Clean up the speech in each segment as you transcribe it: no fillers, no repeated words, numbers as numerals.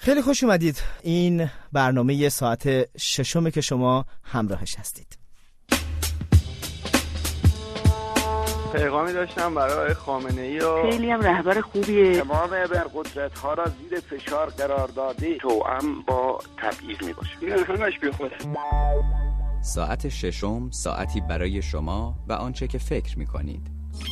خیلی خوش اومدید. این برنامه ساعت 6 که شما همراهش هستید. پیغامی داشتم برای خامنه‌ای و خیلی هم رهبر خوبیه. امام ابرقدرت‌ها را زیر فشار قرار داده، توأم با تبعیض میباشه. این همش بیخوده. ساعت 6 ساعتی برای شما و آنچه که فکر می‌کنید.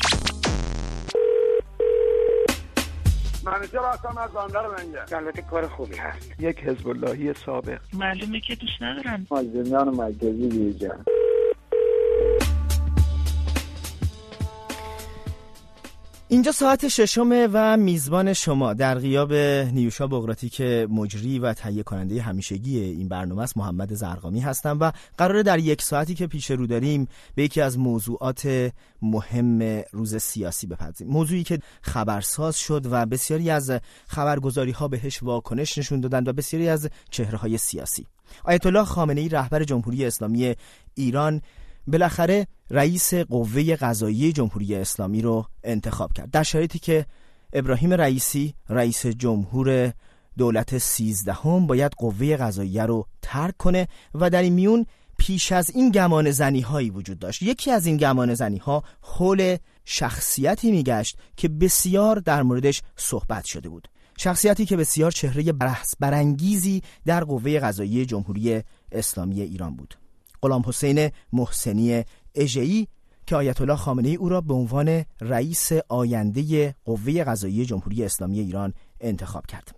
منیجر هستم از بندر منجر. البته کار خوبی هست. یک حزب اللهی سابق. معلومه که دوست ندارن. مازندران مرکزی بیرجان. اینجا ساعت 6 و میزبان شما در غیاب نیوشا بغراتی که مجری و تهیه کننده همیشگی این برنامه است، محمد زرقامی هستم و قراره در یک ساعتی که پیش رو داریم به یکی از موضوعات مهم روز سیاسی بپردازیم. موضوعی که خبرساز شد و بسیاری از خبرگزاری ها بهش واکنش نشون دادن و بسیاری از چهره های سیاسی. آیت الله خامنه‌ای رهبر جمهوری اسلامی ایران بالاخره رئیس قوه قضاییه جمهوری اسلامی رو انتخاب کرد، در شرایطی که ابراهیم رئیسی رئیس جمهور دولت 13 باید قوه قضاییه رو ترک کنه و در این میون پیش از این گمان زنی هایی وجود داشت. یکی از این گمان زنی ها حول شخصیتی میگشت که بسیار در موردش صحبت شده بود، شخصیتی که بسیار چهره بحث برانگیزی در قوه قضاییه جمهوری اسلامی ایران بود، غلامحسین محسنی اژه‌ای که آیت الله خامنه‌ای او را به عنوان رئیس آینده قوه قضاییه جمهوری اسلامی ایران انتخاب کرد.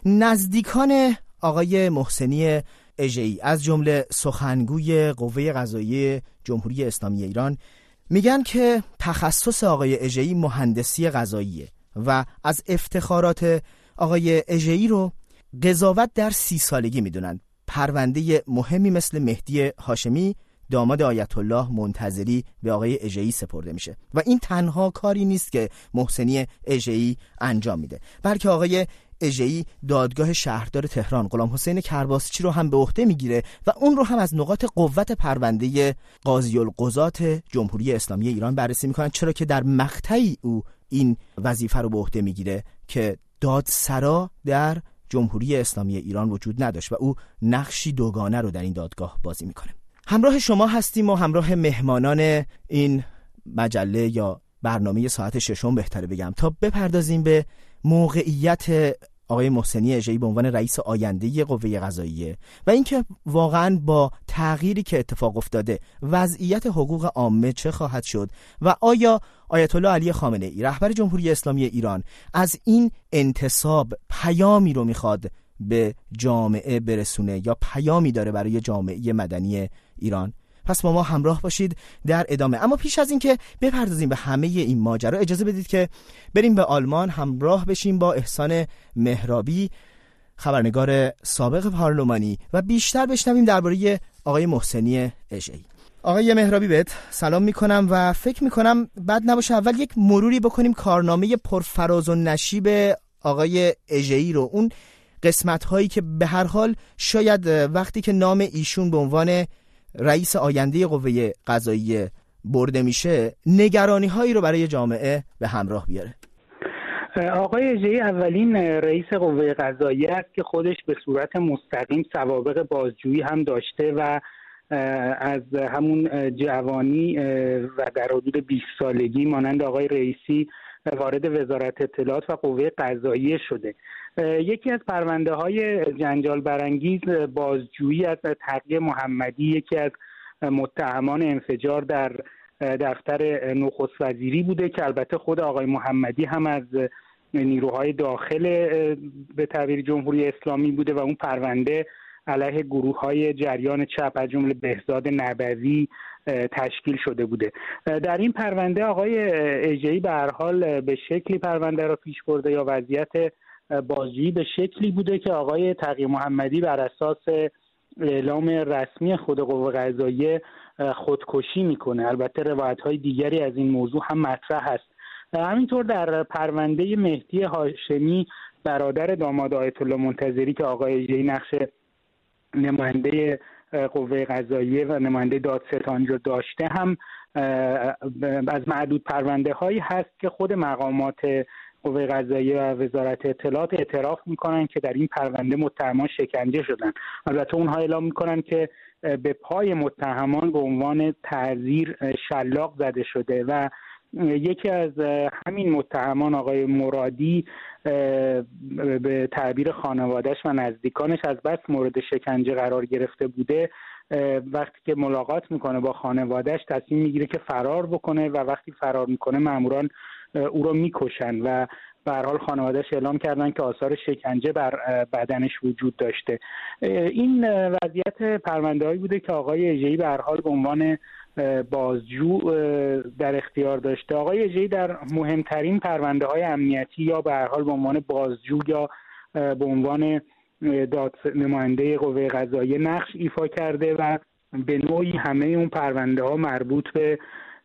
نزدیکان آقای محسنی اژه‌ای از جمله سخنگوی قوه قضاییه جمهوری اسلامی ایران میگن که تخصص آقای اژه‌ای مهندسی قضاییه و از افتخارات آقای اژه‌ای رو قضاوت در 30 سالگی میدونن. پرونده مهمی مثل مهدی هاشمی داماد آیت الله منتظری به آقای اژه‌ای سپرده میشه و این تنها کاری نیست که محسنی اژه‌ای انجام میده، بلکه آقای اژه‌ای دادگاه شهردار تهران غلامحسین کرباسچی رو هم به عهده میگیره و اون رو هم از نقاط قوت پرونده قاضی القضات جمهوری اسلامی ایران بررسی میکنن، چرا که در مقطعی او این وظیفه رو به عهده میگیره که دادسرا در جمهوری اسلامی ایران وجود نداشت و او نقشی دوگانه رو در این دادگاه بازی میکنه. همراه شما هستیم و همراه مهمانان این مجله یا برنامه ساعت 6 بهتره بگم تا بپردازیم به موقعیت آقای محسنی اژه‌ای به عنوان رئیس آینده قوه قضاییه و اینکه واقعاً با تغییری که اتفاق افتاده وضعیت حقوق عامه چه خواهد شد و آیا آیت الله علی خامنه‌ای رهبر جمهوری اسلامی ایران از این انتصاب پیامی رو میخواد به جامعه برسونه یا پیامی داره برای جامعه مدنی ایران؟ پس با ما همراه باشید در ادامه. اما پیش از این که بپردازیم به همه این ماجرا اجازه بدید که بریم به آلمان همراه بشیم با احسان مهرابی، خبرنگار سابق پارلمانی، و بیشتر بشنویم درباره آقای محسنی اژه‌ای. آقای مهرابی بهت سلام میکنم و فکر میکنم بد نباشه اول یک مروری بکنیم کارنامه پرفراز و نشیب آقای اژه‌ای رو، اون قسمت هایی که به هر حال شاید وقتی که نام ایشون به عنوان رئیس آینده قوه قضاییه برده میشه نگرانی هایی رو برای جامعه به همراه بیاره. آقای اژه‌ای اولین رئیس قوه قضاییه است که خودش به صورت مستقیم سوابق بازجویی هم داشته و از همون جوانی و در حدود 20 سالگی مانند آقای رئیسی وارد وزارت اطلاعات و قوه قضاییه شده. یکی از پرونده های جنجال برانگیز بازجویی از تقی محمدی، یکی از متهمان انفجار در دفتر نخست وزیری بوده که البته خود آقای محمدی هم از نیروهای داخل به تعبیر جمهوری اسلامی بوده و اون پرونده علیه گروه‌های جریان چپ از جمله بهزاد نبوی تشکیل شده بوده. در این پرونده آقای اژه‌ای به هر حال به شکلی پرونده را پیش برده یا وضعیت بازجویی به شکلی بوده که آقای تقی محمدی بر اساس اعلام رسمی خود قوه قضاییه خودکشی میکنه. البته روایت‌های دیگری از این موضوع هم مطرح است. همینطور در پرونده مهدی هاشمی برادر داماد آیت الله منتظری که آقای اژه‌ای نقش نماینده قوه قضاییه و نماینده دادستانی رو داشته هم از معدود پرونده هایی هست که خود مقامات قوه قضاییه و وزارت اطلاعات اعتراف میکنن که در این پرونده متهمان شکنجه شدن. البته اونها اعلام میکنن که به پای متهمان به عنوان تعزیر شلاق زده شده و یکی از همین متهمان آقای مرادی به تعبیر خانواده‌اش و نزدیکانش از بس مورد شکنجه قرار گرفته بوده، وقتی که ملاقات میکنه با خانواده‌اش تصمیم میگیره که فرار بکنه و وقتی فرار میکنه ماموران او رو میکشن و به هر حال خانواده‌اش اعلام کردن که آثار شکنجه بر بدنش وجود داشته. این وضعیت پرونده‌ای بوده که آقای اژه‌ای به هر حال به عنوان بازجو در اختیار داشته. آقای اژه‌ای در مهمترین پرونده‌های امنیتی یا به هر حال به عنوان بازجو یا به عنوان نماینده قوه قضاییه نقش ایفا کرده و به نوعی همه اون پرونده‌ها مربوط به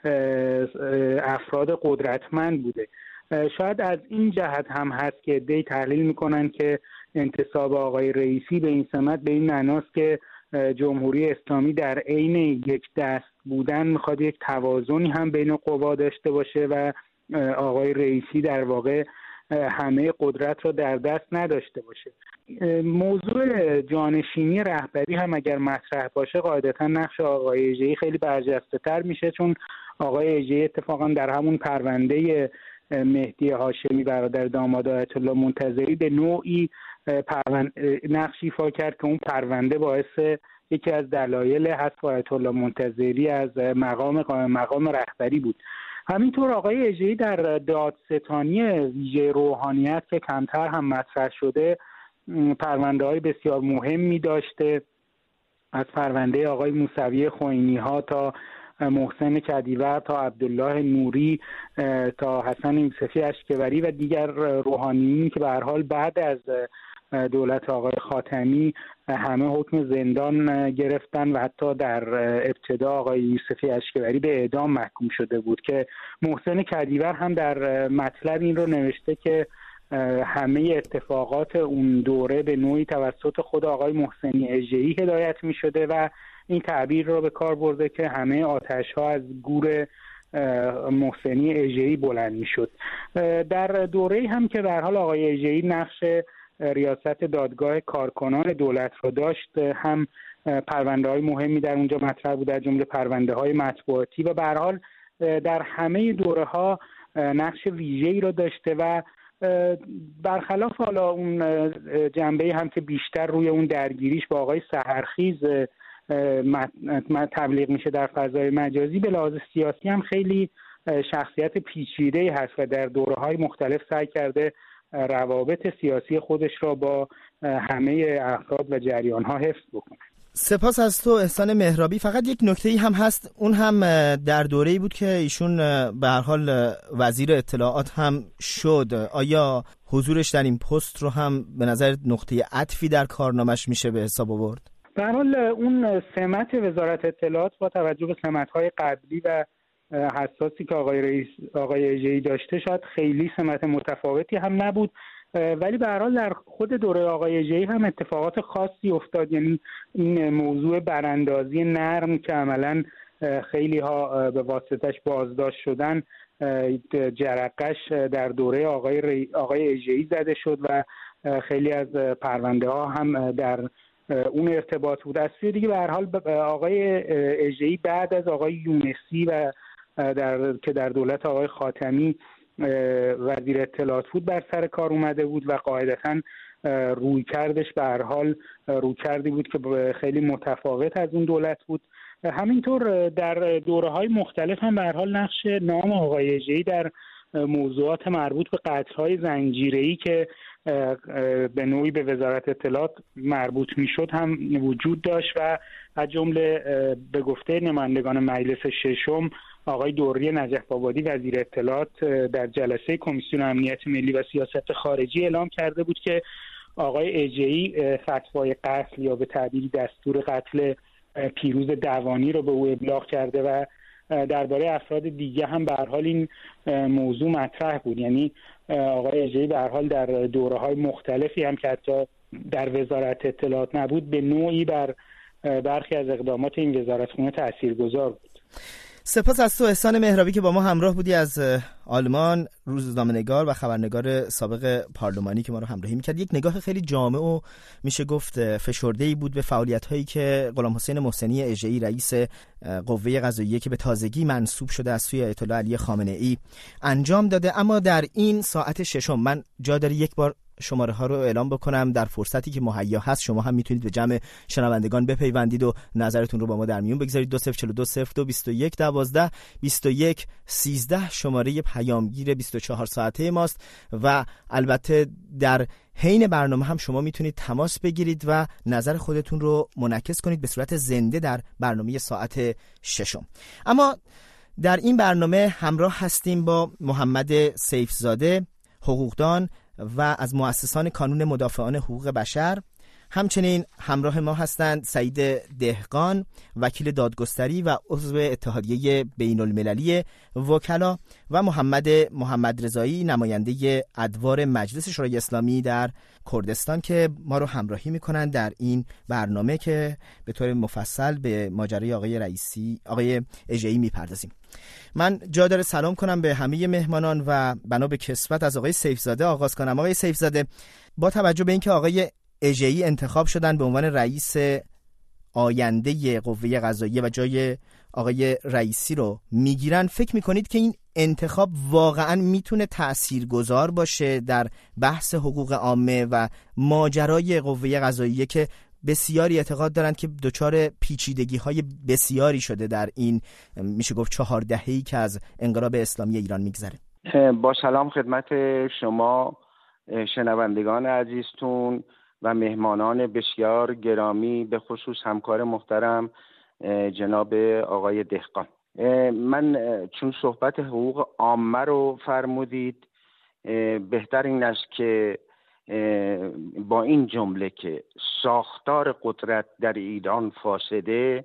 افراد قدرتمند بوده. شاید از این جهت هم هست که عده‌ای تحلیل میکنن که انتصاب آقای رئیسی به این سمت به این معناست که جمهوری اسلامی در عین یک دست بودن میخواد یک توازنی هم بین قوا داشته باشه و آقای رئیسی در واقع همه قدرت را در دست نداشته باشه. موضوع جانشینی رهبری هم اگر مطرح باشه قاعدتا نقش آقای اژه‌ای خیلی برجسته‌تر میشه، چون آقای اژه‌ای اتفاقا در همون پرونده مهدی هاشمی برادر داماد آیت الله منتظری به نوعی نقش ایفا کرد که اون پرونده باعث یکی از دلایل حذف آیت الله منتظری از مقام رهبری بود. همینطور آقای اژه‌ای در دادستانی ویژه روحانیت که کمتر هم مطرح شده پرونده‌های بسیار مهمی داشته، از پرونده آقای موسوی خوئینی‌ها تا محسن کدیور تا عبدالله نوری تا حسن یوسفی اشکبری و دیگر روحانیین که به هر حال بعد از دولت آقای خاتمی همه حکم زندان گرفتن و حتی در ابتدا آقای یوسفی اشکبری به اعدام محکوم شده بود که محسن کدیور هم در مطلب این رو نوشته که همه اتفاقات اون دوره به نوعی توسط خود آقای محسنی اژه‌ای هدایت می شده و این تعبیر رو به کار برده که همه آتش‌ها از گور محسنی اژه‌ای بلند می شد. در دوره‌ای هم که به هر حال آقای اژه‌ای نقش ریاست دادگاه کارکنان دولت رو داشت هم پرونده‌های مهمی در اونجا مطرح بود، در جمله پرونده‌های مطبوعاتی و به هر حال در همه دوره‌ها نقش ویژه‌ای رو داشته و برخلاف حالا اون جنبه هم که بیشتر روی اون درگیریش با آقای سحرخیز تبلیغ میشه در فضای مجازی، به لحاظ سیاسی هم خیلی شخصیت پیچیده‌ای هست و در دوره‌های مختلف سعی کرده روابط سیاسی خودش را با همه افراد و جریان‌ها حفظ بکنه. سپاس از تو احسان مهرابی. فقط یک نکته‌ای هم هست، اون هم در دوره‌ای بود که ایشون به هر حال وزیر اطلاعات هم شد. آیا حضورش در این پست رو هم به نظر نقطه عطفی در کارنامش میشه به حساب آورد؟ به هر حال اون سمت وزارت اطلاعات با توجه به سمت‌های قبلی و حساسی که آقای اژه‌ای داشته شاید خیلی سمت متفاوتی هم نبود، ولی به هر حال در خود دوره آقای اژه‌ای هم اتفاقات خاصی افتاد. یعنی این موضوع براندازی نرم که عملاً خیلی ها به واسطش بازداشت شدن، جرقش در دوره آقای اژه‌ای زده شد و خیلی از پرونده ها هم در اون ارتباط بود. از سوی دیگه به هر حال آقای اژه‌ای بعد از آقای یونسی و که در دولت آقای خاتمی وزیر اطلاعات بود بر سر کار اومده بود و قاعدتاً رویکردش به هر حال رویکردی بود که خیلی متفاوت از اون دولت بود. همینطور در دوره‌های مختلف هم به هر حال نقش نام آقای اژه‌ای در موضوعات مربوط به قطع‌های زنجیره‌ای که به نوعی به وزارت اطلاعات مربوط میشد هم وجود داشت و از جمله به گفته نمایندگان مجلس ششم آقای دوری نجف آبادی وزیر اطلاعات در جلسه کمیسیون امنیت ملی و سیاست خارجی اعلام کرده بود که آقای اژه‌ای فتوای قتل یا به تعبیری دستور قتل پیروز دوانی رو به او ابلاغ کرده و درباره افراد دیگه هم به هر حال این موضوع مطرح بود. یعنی آقای اژه‌ای به هر حال در دوره‌های مختلفی هم که حتی در وزارت اطلاعات نبود به نوعی بر برخی از اقدامات این وزارتخونه تاثیرگذار بود. سپاس از تو احسان مهرابی که با ما همراه بودی از آلمان، روزنامه‌نگار و خبرنگار سابق پارلمانی که ما رو همراهی می‌کرد. یک نگاه خیلی جامع و میشه گفت فشرده‌ای بود به فعالیت‌هایی که غلامحسین محسنی اژه‌ای رئیس قوه قضاییه که به تازگی منصوب شده از سوی آیت الله علی خامنه‌ای انجام داده. اما در این ساعت ششم من جا داره یک بار شماره ها رو اعلام بکنم. در فرصتی که مهیا هست شما هم میتونید به جمع شنوندگان بپیوندید و نظرتون رو با ما در میون بگذارید. 204202212113 شماره پیامگیر 24 ساعته ماست و البته در حین برنامه هم شما میتونید تماس بگیرید و نظر خودتون رو منعکس کنید به صورت زنده در برنامه ساعت ششم. اما در این برنامه همراه هستیم با محمد سیفزاده، حقوقدان و از مؤسسان کانون مدافعان حقوق بشر. همچنین همراه ما هستند سعید دهقان، وکیل دادگستری و عضو اتحادیه بین المللی وکلا و محمد رضایی، نماینده ادوار مجلس شورای اسلامی در کردستان که ما رو همراهی میکنن در این برنامه که به طور مفصل به ماجرای آقای اژه‌ای میپردازیم. من جا داره سلام کنم به همه مهمانان و بنا به کسوت از آقای سیفزاده آغاز کنم. آقای سیفزاده، با توجه به اینکه آقای اژه‌ای انتخاب شدن به عنوان رئیس آینده قوه قضاییه و جای آقای رئیسی رو میگیرن، فکر میکنید که این انتخاب واقعا میتونه تاثیرگذار باشه در بحث حقوق عامه و ماجرای قوه قضاییه که بسیاری اعتقاد دارند که دچار پیچیدگی‌های بسیاری شده در این میشه گفت 4 دهه‌ای که از انقلاب اسلامی ایران میگذره؟ با سلام خدمت شما شنوندگان عزیزتون و مهمانان بسیار گرامی، به خصوص همکار محترم جناب آقای دهقان. من چون صحبت حقوق عامه رو فرمودید، بهتر این است که با این جمله که ساختار قدرت در ایران فاسده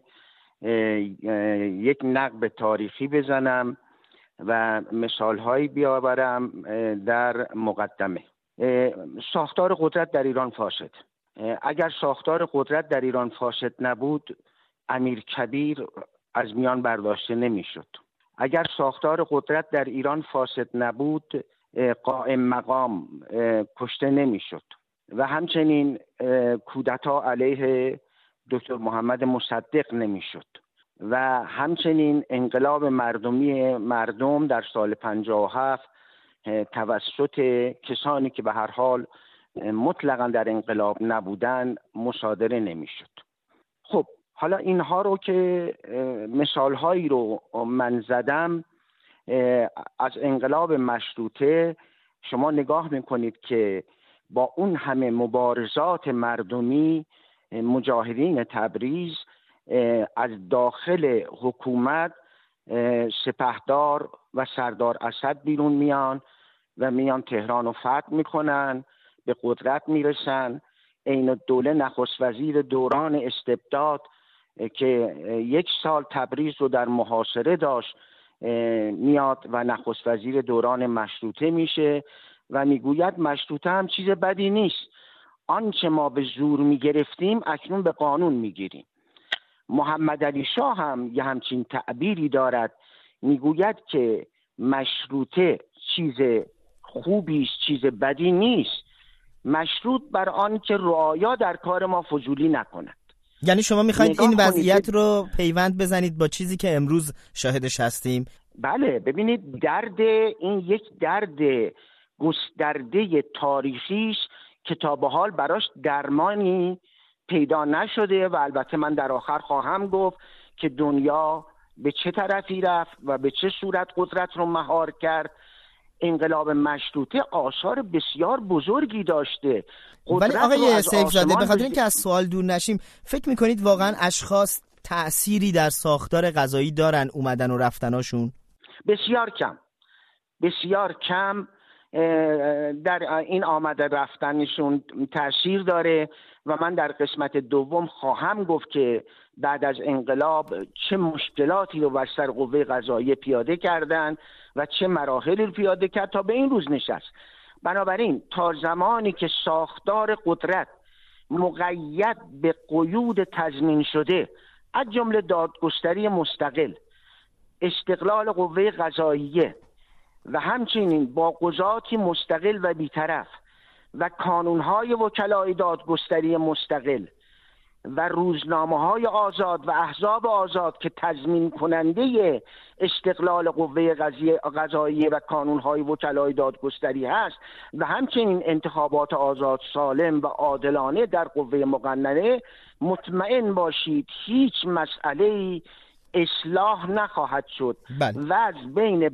یک نقب تاریخی بزنم و مثالهایی بیاورم در مقدمه. ساختار قدرت در ایران فاسد. اگر ساختار قدرت در ایران فاسد نبود، امیرکبیر از میان برداشته نمیشد. اگر ساختار قدرت در ایران فاسد نبود، قائم مقام کشته نمیشد و همچنین کودتا علیه دکتر محمد مصدق نمیشد و همچنین انقلاب مردم در سال 57 توسط کسانی که به هر حال مطلقاً در انقلاب نبودن مصادره نمیشد. خب حالا اینها رو که مثالهایی رو من زدم، از انقلاب مشروطه شما نگاه میکنید که با اون همه مبارزات مردمی، مجاهدین تبریز از داخل حکومت سپهدار و سردار اسد بیرون میان و میان تهران رو فتح میکنن، به قدرت میرسن. عین الدوله نخست وزیر دوران استبداد که 1 سال تبریز رو در محاصره داشت میاد و نخست وزیر دوران مشروطه میشه و میگوید مشروطه هم چیز بدی نیست، آنچه ما به زور میگرفتیم اکنون به قانون میگیریم. محمد علی شاه هم یه همچین تعبیری دارد، میگوید که مشروطه چیز خوبی است، چیز بدی نیست، مشروط بر آن که رعایا در کار ما فضولی نکند. یعنی شما میخواید این وضعیت رو پیوند بزنید با چیزی که امروز شاهدش هستیم؟ بله، ببینید درد این یک درد گسترده تاریخی است که تا به حال براش درمانی پیدا نشده و البته من در آخر خواهم گفت که دنیا به چه طرفی رفت و به چه صورت قدرت رو مهار کرد. انقلاب مشروطه آثار بسیار بزرگی داشته. ولی آقای سیفزاده، به خاطر اینکه از سوال دور نشیم، فکر میکنید واقعا اشخاص تأثیری در ساختار قضایی دارن اومدن و رفتناشون؟ بسیار کم در این آمده رفتنشون تأثیر داره و من در قسمت دوم خواهم گفت که بعد از انقلاب چه مشکلاتی رو بر سر قوه قضاییه پیاده کردن و چه مراحلی رو پیاده کرد تا به این روز نشست. بنابراین تا زمانی که ساختار قدرت مقید به قیود تضمین شده از جمله دادگستری مستقل، استقلال قوه قضاییه و همچنین با قضاتی مستقل و بیطرف و کانونهای وکلای دادگستری مستقل و روزنامه‌های آزاد و احزاب آزاد که تضمین کننده استقلال قوه قضاییه و کانونهای وکلای دادگستری هست و همچنین انتخابات آزاد، سالم و عادلانه در قوه مقننه، مطمئن باشید هیچ مسئله‌ای اصلاح نخواهد شد. وضع بین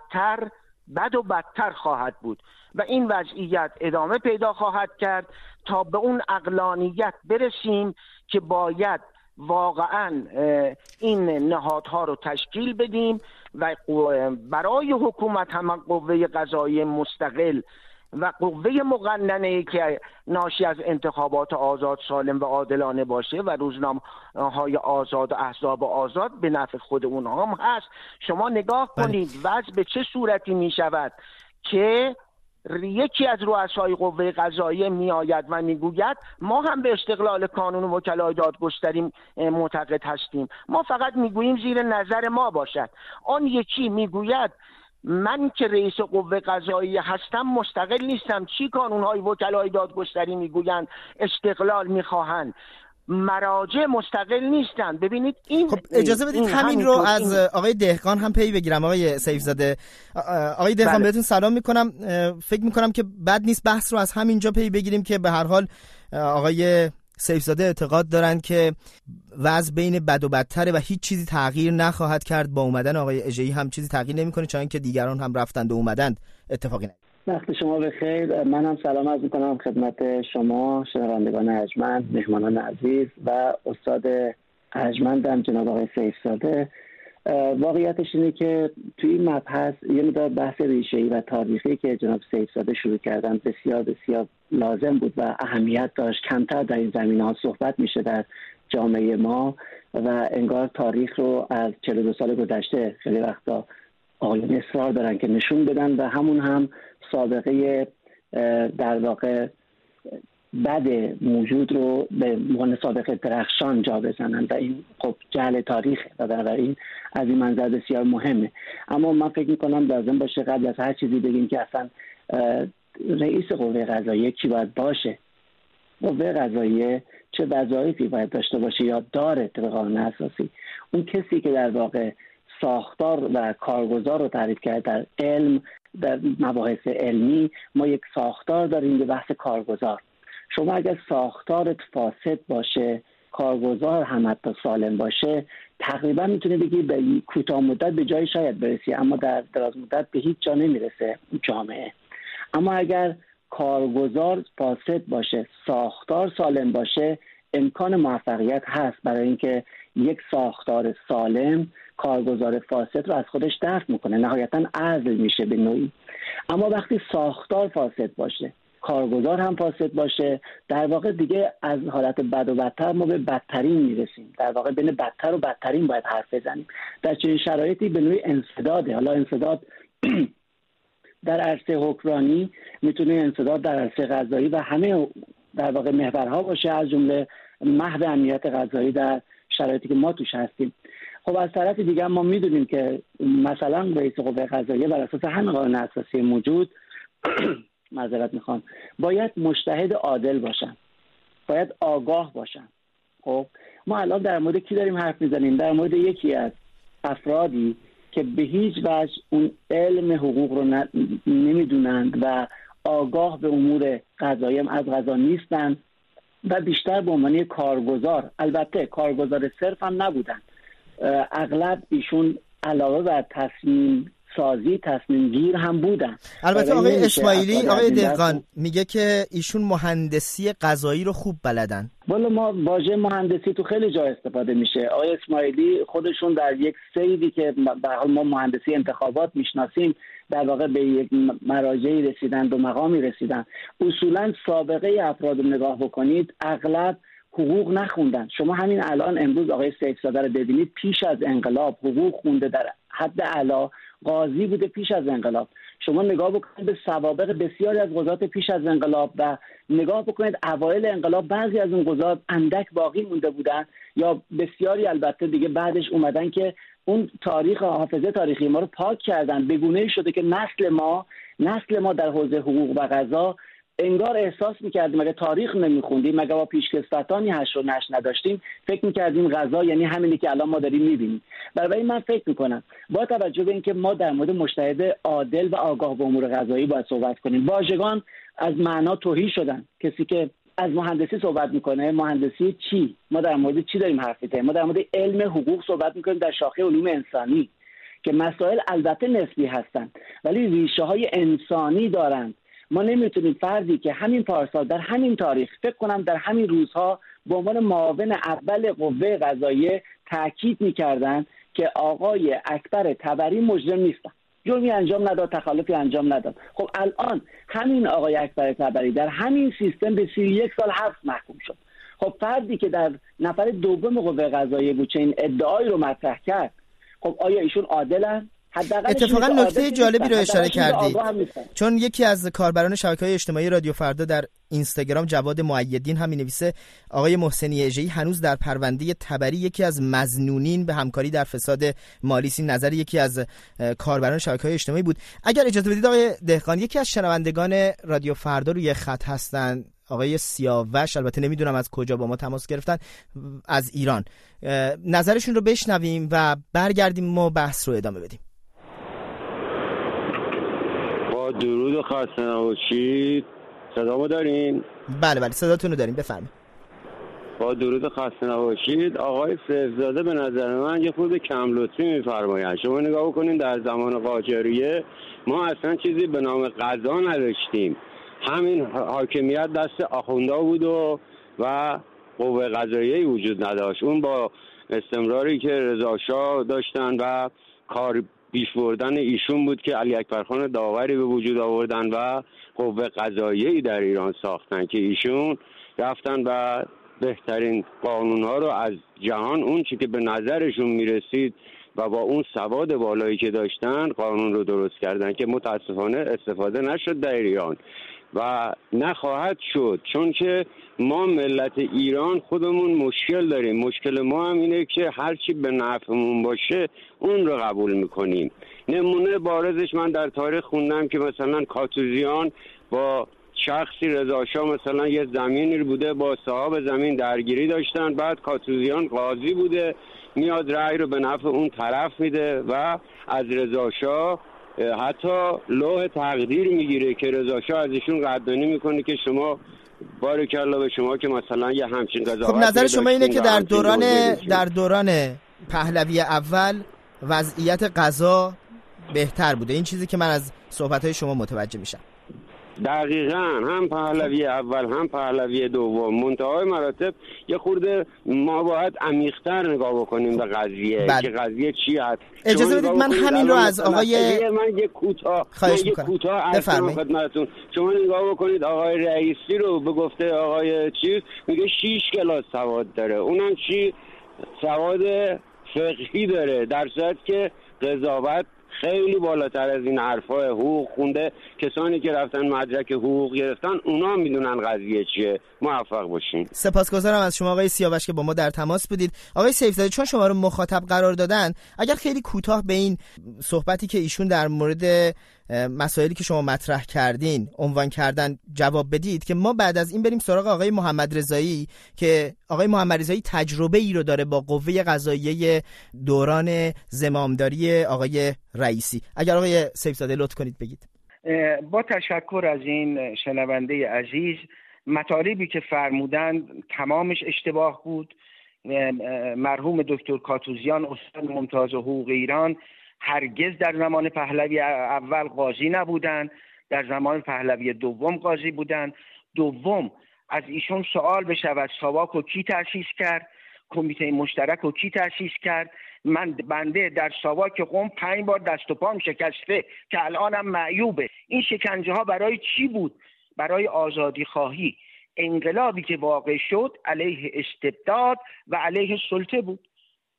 بد و بدتر خواهد بود و این وضعیت ادامه پیدا خواهد کرد تا به اون عقلانیت برسیم که باید واقعا این نهادها رو تشکیل بدیم و برای حکومت هم قوه قضاییه مستقل و قوه مقننه که ناشی از انتخابات آزاد، سالم و عادلانه باشه و روزنامه‌های آزاد و احزاب آزاد به نفع خود اونها هم هست. شما نگاه کنید وضع به چه صورتی می شود که یکی از رؤسای قوه قضاییه میآید و میگوید ما هم به استقلال کانون وکلای دادگستری معتقد هستیم، ما فقط میگوییم زیر نظر ما باشد. آن یکی میگوید من که رئیس قوه قضاییه هستم مستقل نیستم، چی کانونهای وکلای دادگستری میگویند استقلال میخواهند، مراجع مستقل نیستن. ببینید این خب اجازه بدید همین رو از آقای دهقان هم پی بگیرم. آقای سیفزاده، آقای دهقان بهتون سلام میکنم. فکر میکنم که بد نیست بحث رو از همینجا پی بگیریم که به هر حال آقای سیفزاده اعتقاد دارن که وضع بین بد و بدتره و هیچ چیزی تغییر نخواهد کرد. با اومدن آقای اژه‌ای هم چیزی تغییر نمیکنه، چون که دیگران هم رفتند و اومدند اتفاقی نیست. وقت شما بخیر. من هم سلام عرض میکنم خدمت شما شنوندگان ارجمند، مهمانان عزیز و استاد ارجمندم جناب آقای سیفزاده. واقعیتش اینه که توی این مبحث یه مقدار بحث ریشه‌ای و تاریخی که جناب سیفزاده شروع کردن بسیار بسیار لازم بود و اهمیت داشت. کمتر در این زمینه‌ها صحبت میشه در جامعه ما و انگار تاریخ رو از 42 سال گذشته خیلی وقتا آقایون اصرار دارن که نشون بدن و همون هم سابقه در واقع بد موجود رو به عنوان سابقه درخشان جا بزنن و این خب جهل تاریخ و بنابراین از این منظر بسیار مهمه. اما من فکر میکنم لازم باشه قبل از هر چیزی بگیم که اصلا رئیس قوه قضاییه کی باید باشه، قوه قضاییه چه وظایفی باید داشته باشه یا داره طبق قانون اساسی. اون کسی که در واقع ساختار و کارگزار رو تعریف کرد در علم، در مباحث علمی ما یک ساختار داریم به بحث کارگزار. شما اگر ساختارت فاسد باشه، کارگزار هم حتی سالم باشه، تقریبا میتونه بگی به کوتاه مدت به جای شاید برسی اما در دراز مدت به هیچ جا نمیرسه جامعه. اما اگر کارگزار فاسد باشه، ساختار سالم باشه، امکان موفقیت هست برای اینکه یک ساختار سالم کارگزار فاسد رو از خودش دفع میکنه، نهایتاً عزل میشه به نوعی. اما وقتی ساختار فاسد باشه، کارگزار هم فاسد باشه، در واقع دیگه از حالت بد و بدتر ما به بدترین میرسیم. در واقع بین بدتر و بدترین باید حرف بزنیم. در چنین شرایطی به نوعی انسداده. حالا انسداد در عرصه حکمرانی میتونه انسداد در عرصه قضایی و همه در واقع محورها باشه، از جمله محو امنیت قضایی در شرایطی که ما توش هستیم. خب از طرف دیگه ما میدونیم که مثلا رئیس قوه قضاییه بر اساس همین قانون اساسی موجود معذرت میخوام باید مجتهد عادل باشن، باید آگاه باشن. خب ما الان در مورد کی داریم حرف میزنیم؟ در مورد یکی از افرادی که به هیچ وجه اون علم حقوق رو نمیدونند و آگاه به امور قضایی هم از قضا نیستن و بیشتر به عنوان کارگزار، البته کارگزار صرف هم نبودن، اغلب ایشون علاوه بر تصمیم سازی تصمیم گیر هم بودن. البته آقای اسماعیلی، آقای دهقان میگه که ایشون مهندسی قضایی رو خوب بلدن. والا ما واژه مهندسی تو خیلی جا استفاده میشه. آقای اسماعیلی خودشون در یک سیدی که به حال ما مهندسی انتخابات میشناسیم در واقع به یک مراجعی رسیدن، به مقامی رسیدن. اصولا سابقه افراد رو نگاه بکنید اغلب حقوق نخوندن. شما همین الان امروز آقای سیفزاده رو ببینید پیش از انقلاب حقوق خونده، در حد اعلی قاضی بوده پیش از انقلاب. شما نگاه بکنید به سوابق بسیاری از قضات پیش از انقلاب و نگاه بکنید اوایل انقلاب بعضی از اون قضات اندک باقی مونده بودن یا بسیاری البته دیگه بعدش اومدن که اون تاریخ حافظه تاریخی ما رو پاک کردن. به گونه‌ای شده که نسل ما در حوزه حقوق و قضا انگار احساس می‌کردیم اگه تاریخ نمی‌خوندیم، اگه با پیشکسوتانی حشر و نشر نداشتیم، فکر می‌کردیم قضا یعنی همینی که الان ما داریم می‌بینیم. برای من فکر می‌کنم با توجه به اینکه ما در مورد مجتهد عادل و آگاه به امور قضایی باید صحبت کنیم، واژگان از معنا تهی شدن. کسی که از مهندسی صحبت میکنه، مهندسی چی؟ ما در مورد چی داریم حرف میزنیم؟ ما در مورد علم حقوق صحبت میکنیم در شاخه علوم انسانی که مسائل البته نسبی هستند ولی ریشه های انسانی دارند. ما نمیتونیم فردی که همین پارسال در همین تاریخ، فکر کنم در همین روزها، به عنوان معاون اول قوه قضاییه تاکید میکردن که آقای اکبر طبری مجرم نیستن، جرمی انجام نداد، تخلفی انجام نداد. خب الان همین آقای اکبر طبری در همین سیستم به 31 سال حبس محکوم شد. خب فردی که در نفر دوم قوه قضاییه بود چه این ادعایی رو مطرح کرد، خب آیا ایشون عادلن؟ اتفاقا نکته جالبی رو اشاره کردید، چون یکی از کاربران شبکه‌های اجتماعی رادیو فردا در اینستاگرام، جواد مؤیدین، هم می‌نویسه آقای محسنی اژه‌ای هنوز در پرونده طبری یکی از مظنونین به همکاری در فساد مالی است. نظر یکی از کاربران شبکه‌های اجتماعی بود. اگر اجازه بدید آقای دهقان، یکی از شنوندگان رادیو فردا روی خط هستن، آقای سیاوش، البته نمیدونم از کجا با ما تماس گرفتن، از ایران. نظرشون رو بشنویم و برگردیم ما بحث رو ادامه بدیم. درود و خسته نباشید. صدامو دارین؟ بله صداتون رو داریم، بفرمایید. با درود و خسته نباشید. آقای سیفزاده به نظر من یه خورده کم لطفی می‌فرمایند. شما نگاه بکنین در زمان قاجاریه ما اصلا چیزی به نام قضا نداشتیم، همین حاکمیت دست آخوندا بود و قوه قضاییه وجود نداشت. اون با استمراری که رضا شاه داشتن و کار پیش بردن ایشون بود که علی اکبرخان داوری به وجود آوردن و قوه قضاییه‌ای در ایران ساختن که ایشون رفتن و بهترین قانون‌ها رو از جهان، اون چی که به نظرشون میرسید و با اون سواد بالایی که داشتن، قانون رو درست کردن که متاسفانه استفاده نشد در ایران و نخواهد شد، چون که ما ملت ایران خودمون مشکل داریم. مشکل ما هم اینه که هرچی به نفعمون باشه اون رو قبول میکنیم. نمونه بارزش من در تاریخ خوندم که مثلا کاتوزیان با شخصی رضا شاه مثلا یه زمینی بوده، با صاحب زمین درگیری داشتن، بعد کاتوزیان قاضی بوده، میاد رأی رو به نفع اون طرف میده و از رضا شاه حتی لوح تقدیر میگیره که رضا شاه از ایشون قدردانی میکنه که شما بارکالله به شما که مثلا یه همچین قضاوتی. خب نظر شما اینه که در دوران پهلوی اول وضعیت قضا بهتر بوده، این چیزی که من از صحبت‌های شما متوجه میشم. دقیقاً، هم پهلوی اول هم پهلوی دوم، منتهای مراتب یه خورده ما باید عمیق‌تر نگاه بکنیم به قضیه که قضیه چی هست. اجازه بدید من همین رو از آقای من یه کوتاه خدمتتون. شما نگاه بکنید آقای رئیسی رو به گفته آقای میگه 6 کلاس سواد داره، اونم چی؟ سواد فقهی داره، در صورتی که قضاوت خیلی بالاتر از این حرفای حقوق خونده. کسانی که رفتن مدرک حقوق گرفتن اونا میدونن قضیه چیه. موفق باشین. سپاسگزارم از شما آقای سیاوش که با ما در تماس بودید. آقای سیفزاده، چون شما رو مخاطب قرار دادن، اگر خیلی کوتاه به این صحبتی که ایشون در مورد مسائلی که شما مطرح کردین عنوان کردن جواب بدید که ما بعد از این بریم سراغ آقای محمد رضایی که آقای محمد رضایی تجربه ای رو داره با قوه قضاییه دوران زمامداری آقای رئیسی. اگر آقای سیفزاده لطف کنید بگید. با تشکر از این شنونده عزیز، مطالبی که فرمودن تمامش اشتباه بود. مرحوم دکتر کاتوزیان استاد ممتاز حقوق ایران هرگز در زمان پهلوی اول قاضی نبودند، در زمان پهلوی دوم قاضی بودند. دوم، از ایشون سوال بشود ساواک رو کی تأسیس کرد، کمیته مشترک رو کی تأسیس کرد. بنده در ساواک قم 5 بار دست و پام شکسته که الانم معیوبه. این شکنجه ها برای چی بود؟ برای آزادی خواهی. انقلابی که واقع شد علیه استبداد و علیه سلطه بود.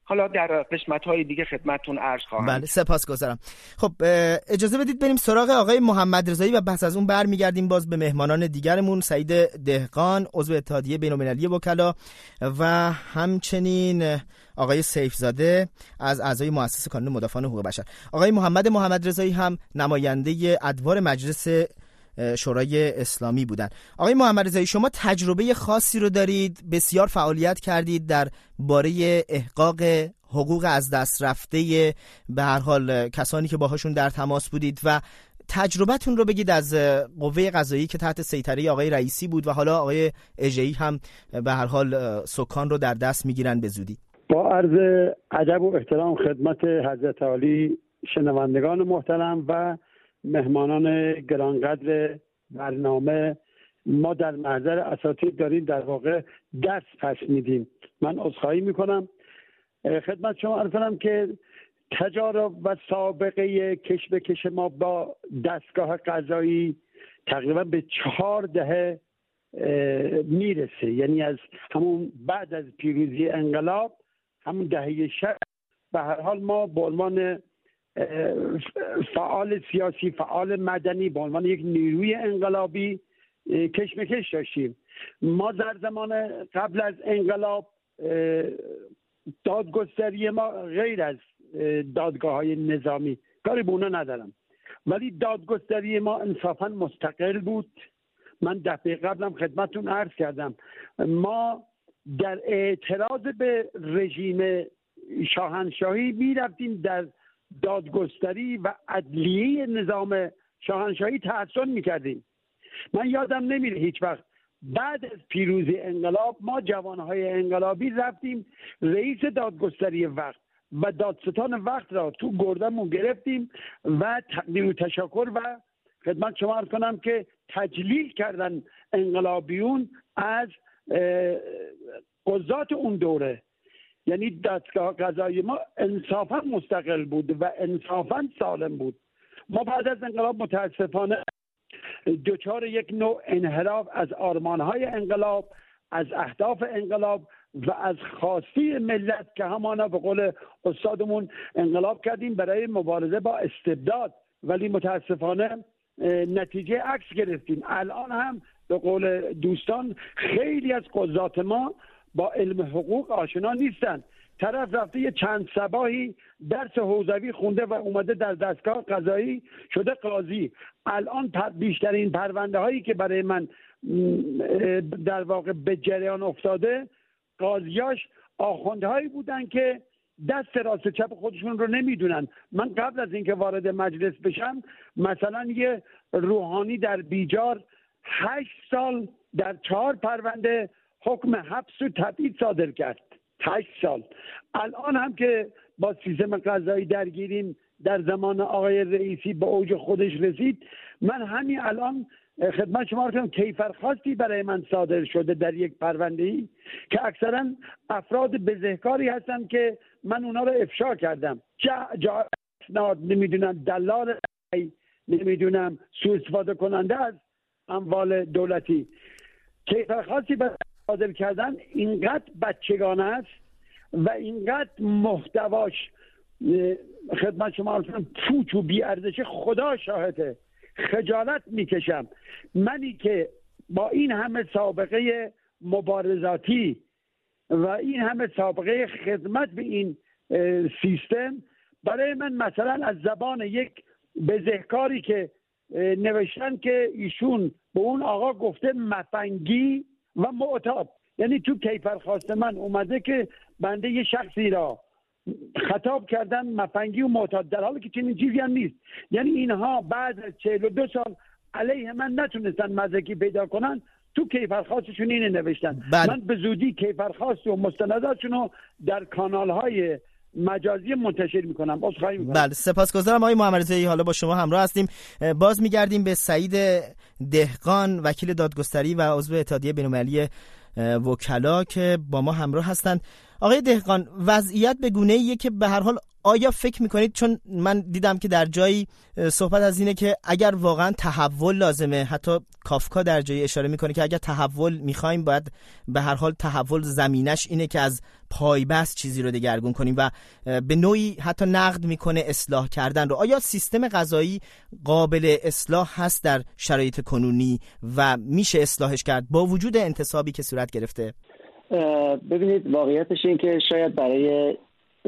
حالا در قسمت‌های دیگه خدمتتون عرض خواهم. بله سپاسگزارم. خب اجازه بدید بریم سراغ آقای محمد رضایی و بحث از اون برمیگردیم باز به مهمانان دیگرمون، سعید دهقان عضو اتحادیه بین‌المللی وکلا و همچنین آقای سیفزاده از اعضای مؤسسه کانون مدافعان حقوق بشر. آقای محمد رضایی هم نماینده ادوار مجلس شورای اسلامی بودن. آقای محمد رضایی، شما تجربه خاصی رو دارید، بسیار فعالیت کردید در باره احقاق حقوق از دست رفته به هر حال کسانی که باهاشون در تماس بودید و تجربتون رو بگید از قوه قضاییه که تحت سیطره آقای رئیسی بود و حالا آقای اژه‌ای هم به هر حال سکان رو در دست میگیرن به زودی. با عرض ادب و احترام خدمت حضرت عالی، شنوندگان محترم و مهمانان گرانقدر برنامه، ما در محضر اساتید داریم در واقع درس پس میدیم. من عذرخواهی میکنم خدمت شما عرض کنم که تجارب و سابقه کش به کش ما با دستگاه قضایی تقریبا به 4 دهه میرسه، یعنی از همون بعد از پیروزی انقلاب، همون دهه 60 به هر حال ما به عنوان فعال سیاسی، فعال مدنی، به عنوان یک نیروی انقلابی کشمکش داشتیم. ما در زمان قبل از انقلاب دادگستری ما غیر از دادگاه‌های نظامی، کاری به اونا ندارم، ولی دادگستری ما انصافاً مستقل بود. من دفعه قبلم خدمتتون عرض کردم، ما در اعتراض به رژیم شاهنشاهی می‌رفتیم در دادگستری و عدلیه نظام شاهنشاهی تحسن می‌کردیم. من یادم نمیره هیچ وقت بعد از پیروزی انقلاب ما جوانهای انقلابی رفتیم رئیس دادگستری وقت و دادستان وقت را تو گردمون گرفتیم و تقدیم تشکر و خدمت شما عرض کنم که تجلیل کردن انقلابیون از قضات اون دوره. یعنی دستگاه قضایی ما انصافا مستقل بود و انصافا سالم بود. ما بعد از انقلاب متاسفانه دچار یک نوع انحراف از آرمانهای انقلاب، از اهداف انقلاب و از خواسته ملت که همانا به قول استادمون انقلاب کردیم برای مبارزه با استبداد، ولی متاسفانه نتیجه عکس گرفتیم. الان هم به قول دوستان خیلی از قضات ما با علم حقوق آشنا نیستن. طرف رفته یه چند صباحی درس حوزوی خونده و اومده در دستگاه قضایی شده قاضی. الان بیشترین پرونده هایی که برای من در واقع به جریان افتاده، قاضیاش آخوندهایی بودن که دست راست چپ خودشون رو نمیدونن. من قبل از اینکه وارد مجلس بشم مثلا یه روحانی در بیجار 8 سال در 4 پرونده حکم حبس و تبعید صادر کرد. 8 سال. الان هم که با سیستم قضایی درگیریم، در زمان آقای رئیسی به اوج خودش رسید، من همین الان خدمت شما کنم کیفرخواستی برای من صادر شده در یک پرونده‌ای که اکثرا افراد بزهکاری هستن که من اونا رو افشا کردم. نمیدونم دلال، نمیدونم سوء استفاده کننده از اموال دولتی. کیفرخواستی برای صادر کردن اینقدر بچگانه است و اینقدر محتواش خدمت شما کنم پوچ و بی‌ارزش، خدا شاهده خجالت میکشم. منی که با این همه سابقه مبارزاتی و این همه سابقه خدمت به این سیستم، برای من مثلا از زبان یک بزهکاری که نوشتن که ایشون به اون آقا گفته مفنگی و معتاد، یعنی تو کیفرخواست من اومده که بنده یه شخصی را خطاب کردن مفنگی و معتاد، در حالی که چنین چیزی هم نیست. یعنی اینها بعد از 42 سال علیه من نتونستن مدرکی پیدا کنن، تو کیفرخواستشون اینه نوشتن. من به زودی کیفرخواست و مستنداتشون رو در کانال‌های مجازی منتشر میکنم. عذرخواهی میکنم. بله سپاسگزارم آقای محمد رضایی. حالا با شما همراه هستیم. باز میگردیم به سعید دهقان، وکیل دادگستری و عضو اتحادیه بین‌المللی وکلا که با ما همراه هستند. آقای دهقان، وضعیت به گونه‌ایه که به هر حال آیا فکر میکنید، چون من دیدم که در جایی صحبت از اینه که اگر واقعا تحول لازمه، حتی کافکا در جایی اشاره میکنه که اگر تحول میخوایم باید به هر حال تحول زمینش اینه که از پایبست چیزی رو دگرگون کنیم و به نوعی حتی نقد میکنه اصلاح کردن رو. آیا سیستم قضایی قابل اصلاح هست در شرایط کنونی و میشه اصلاحش کرد با وجود انتصابی که صورت گرفته؟ ببینید، واقعیتش این که شاید برای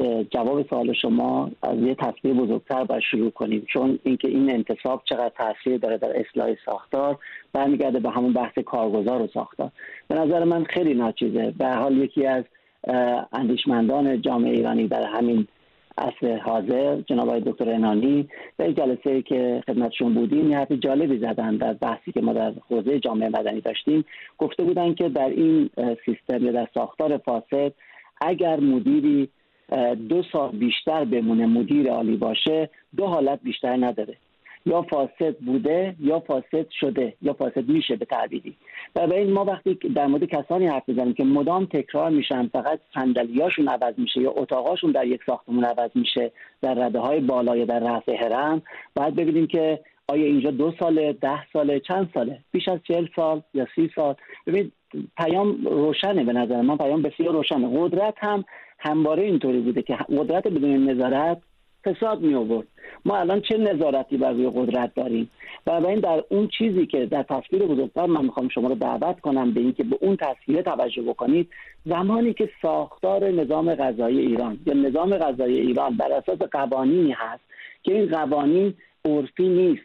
جواب سوال شما از یه تصویر بزرگتر باید شروع کنیم، چون اینکه این انتصاب چقدر تاثیر داره در اصلاح ساختار برمیگرده به همون بحث کارگزار و ساختار. به نظر من خیلی ناچیزه. به حال یکی از اندیشمندان جامعه ایرانی در همین عصر حاضر، جناب آقای دکتر عنانی، در جلسه‌ای که خدمتشون بودیم یه حرف جالبی زدن در بحثی که ما در حوزه جامعه مدنی داشتیم. گفته بودن که در این سیستم یا در ساختار فاسد اگر مدیری 2 سال بیشتر بمونه مدیر عالی باشه، 2 حالت بیشتر نداره، یا فاسد بوده یا فاسد شده یا فاسد میشه به تعبیری. و این ما وقتی در مورد کسانی حرف میزنیم که مدام تکرار میشن، فقط صندلیاشون عوض میشه یا اتاقاشون در یک ساختمون عوض میشه در رده‌های بالا یا در رأس هرم، باید ببینیم که آیا اینجا 2 ساله، 10 ساله، چند ساله، بیش از 40 سال یا 30 سال. ببینید پیام روشنه، به نظر من پیام بسیار روشنه. قدرت هم همواره اینطوری بوده که قدرت بدون نظارت فساد می آورد. ما الان چه نظارتی بر روی قدرت داریم؟ بنابراین در اون چیزی که در تصویر بزرگتر من میخوام شما رو دعوت کنم به این که به اون تصویر توجه بکنید. زمانی که ساختار نظام قضایی ایران یا نظام قضایی ایران بر اساس قوانینی هست که این قوانین عرفی نیست،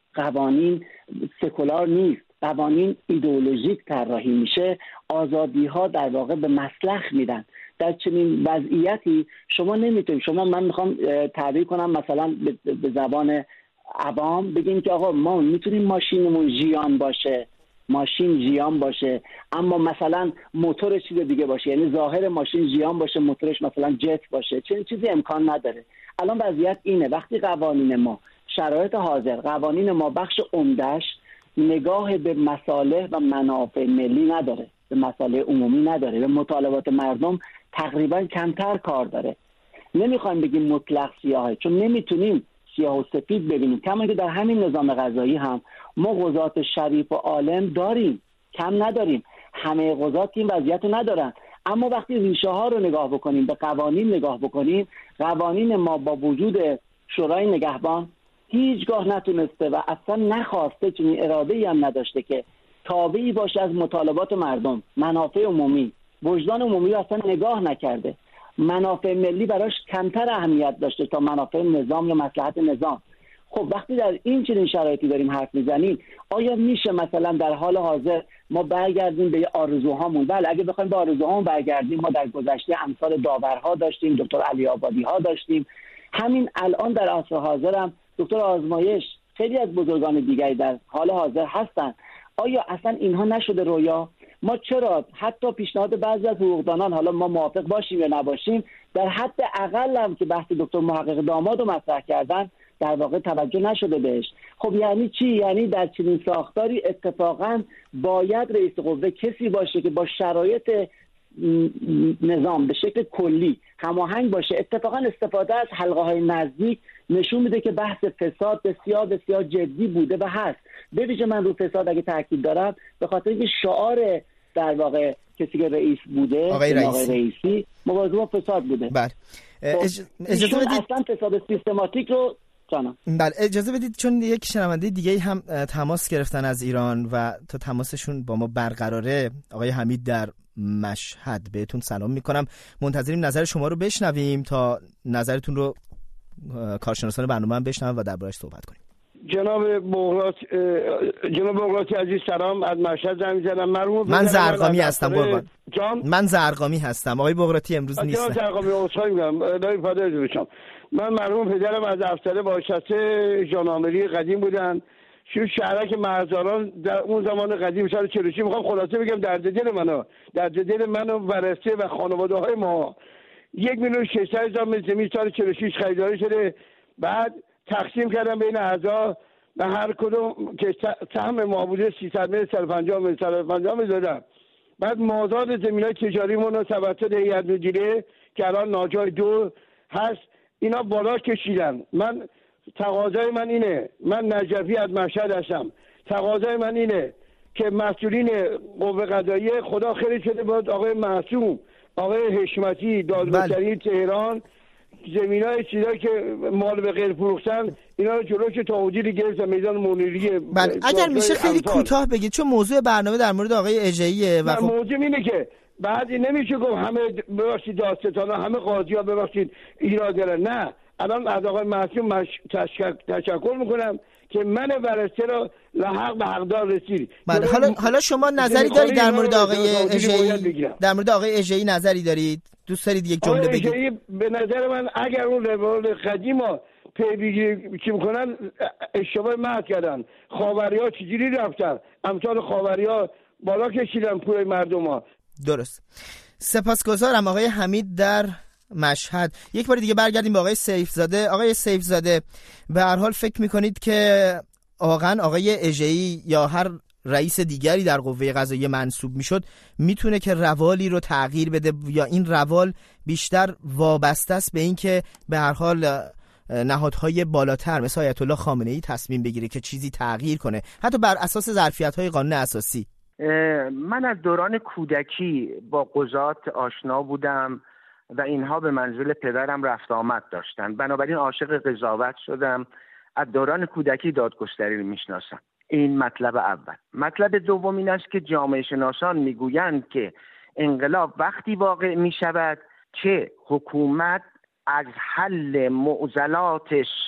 قوانین سکولار نیست، قوانین ایدئولوژیک طراحی میشه، آزادی ها در واقع به مسلخ میدن. در چنین وضعیتی شما نمیتونید، من میخوام تعبیر کنم مثلا به زبان عوام، بگیم که آقا ما میتونیم ماشینمون ژیان باشه، ماشین ژیان باشه، اما مثلا موتور چیز دیگه باشه، یعنی ظاهر ماشین ژیان باشه موتورش مثلا جت باشه. چنین چیزی امکان نداره. الان وضعیت اینه، وقتی قوانین ما، شرایط حاضر، قوانین ما بخش عمده‌اش نگاه به مصالح و منافع ملی نداره، به مصالح عمومی نداره، به مطالبات مردم تقریبا کمتر کار داره. نمیخوایم بگیم مطلق سیاهه، چون نمیتونیم سیاه و سفید ببینیم. کما که در همین نظام قضایی هم ما قضات شریف و عالم داریم، کم نداریم. همه قضات این وضعیت رو ندارن. اما وقتی ریشه ها رو نگاه بکنیم، به قوانین نگاه بکنیم، قوانین ما با وجود شورای نگهبان هیچگاه نتونسته و اصلا نخواسته، چنین اراده‌ای هم نداشته که تابعی باشه از مطالبات مردم، منافع عمومی. وجدان عمومی رو اصلا نگاه نکرده. منافع ملی براش کمتر اهمیت داشته تا منافع نظام یا مصلحت نظام. خب وقتی در این چنین شرایطی داریم حرف میزنیم، آیا میشه مثلا در حال حاضر ما برگردیم به آرزوهامون؟ بله، اگه بخوایم به آرزوهامون برگردیم، ما در گذشته امثال داورها داشتیم، دکتر علی آبادی ها داشتیم. همین الان در عصر حاضر هم دکتر آزمایش، خیلی از بزرگان دیگری در حال حاضر هستن. آیا اصلا اینها نشده رویا؟ ما چرا حتی پیشنهاد بعضی از حقوقدانان، حالا ما موافق باشیم یا نباشیم، در حد اقل هم که بحث دکتر محقق داماد رو مطرح کردن در واقع توجه نشده بهش. خب یعنی چی؟ یعنی در چنین ساختاری اتفاقا باید رئیس قوه کسی باشه که با شرایط نظام به شکل کلی هماهنگ باشه. اتفاقا استفاده از حلقه‌های نزدیک نشون میده که بحث فساد بسیار بسیار جدی بوده و هست. به ویژه من رو فساد اگه تاکید دارم، به خاطر اینکه شعار در واقع کسی که رئیس بوده، آقای رئیسی، مبارزه با فساد بوده. بله. اجازه بدید اصلا فساد سیستماتیک رو بله اجازه بدید، چون یک شنونده دیگه هم تماس گرفتن از ایران و تا تماسشون با ما برقراره، آقای حمید در مشهد. بهتون سلام میکنم. منتظریم نظر شما رو بشنویم تا نظرتون رو کارشناسان برنامه هم بشنویم و دربارش صحبت کنیم. جناب بغراتی عزیز سلام، از مشهد زنگ می‌زنم. من زرقامی هستم قربان. من زرقامی هستم. آقای بغراتی امروز نیستن. من زرقامی عذرخواهی می‌کنم. الهی فدای بشم. من مرحوم پدرم از افسر بازنشسته ژاندارمری قدیم بودن. شهرک مرزداران در اون زمان قدیم سال 46. میخوام خلاصه بگم درد دل منو ورثه و خانواده‌های ما 1,600,000 متر زمین سال 46 خریداری شده. بعد تقسیم کردم بین اعضا و هر کدوم که سهم ما بوده 300 متر 150 متر دادم. بعد مازاد زمینای تجاری ما توسط هیئت مدیره که الان ناجای 2 هست، اینا بالا کشیدن. من تقاضای من اینه، من نجفی از مشهد هستم، تقاضای من اینه که مسئولین قوه قضاییه خدا خیلی شده بود آقای معصوم، آقای حشمتی، دادگستری تهران، زمینای چیزایی که مال به غیر فروختن اینا رو جلوش تا حدودی گرفت میدان منیریه. بله اگر میشه خیلی کوتاه بگید چون موضوع برنامه در مورد آقای اژه‌ایه و خب موضوع اینه که بعضی نمیشه گفت همه ببخشید دادستانا همه قاضی‌ها ببخشید ایراد دارن. نه، الان از آقای معصوم تشکر میکنم که من ورسته رو لحق به حقدار رسید. بله حالا شما نظری دارید در مورد آقای اژه‌ای؟ در مورد آقای اژه‌ای نظری دارید؟ دوست دارید یک جمله بگید؟ آقای اژه‌ای به نظر من اگر اون روال قدیما پیگیری چی میکنن اشتباه محض کردن. خاوریا چجوری رفتن؟ امثال خاوریا بالا کشیدن پول مردم‌ها. درست. سپاسگزارم آقای حمید در مشهد. یک بار دیگه برگردیم به آقای سیفزاده. آقای سیفزاده به هر حال فکر میکنید که واقعا آقای اژه‌ای یا هر رئیس دیگری در قوه قضاییه منصوب میشد میتونه که روالی رو تغییر بده یا این روال بیشتر وابسته است به این که به هر حال نهادهای بالاتر مثل آیت الله خامنه‌ای تصمیم بگیره که چیزی تغییر کنه حتی بر اساس ظرفیت‌های قانون اساسی؟ من از دوران کودکی با قضات آشنا بودم و اینها به منزل پدرم رفت آمد داشتن، بنابراین عاشق قضاوت شدم. از دوران کودکی دادگستری رو میشناسم. این مطلب اول. مطلب دوم این است که جامعه شناسان میگویند که انقلاب وقتی واقع میشود که حکومت از حل معضلات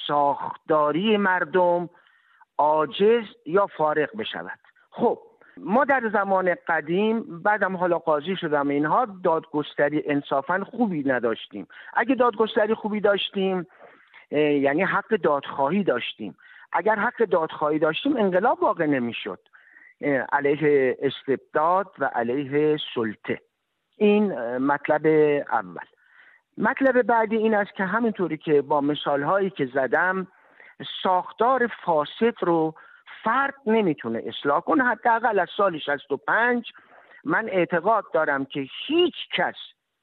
ساختاری مردم عاجز یا فارغ بشود. خب ما در زمان قدیم بعدم حالا قاضی شدم اینها دادگستری انصافا خوبی نداشتیم. اگه دادگستری خوبی داشتیم یعنی حق دادخواهی داشتیم. اگر حق دادخواهی داشتیم انقلاب واقع نمیشد علیه استبداد و علیه سلطه. این مطلب اول. مطلب بعدی این است که همینطوری که با مثالهایی که زدم ساختار فاسد رو فرد نمیتونه اصلاح کنه. حداقل از سال 65 من اعتقاد دارم که هیچ کس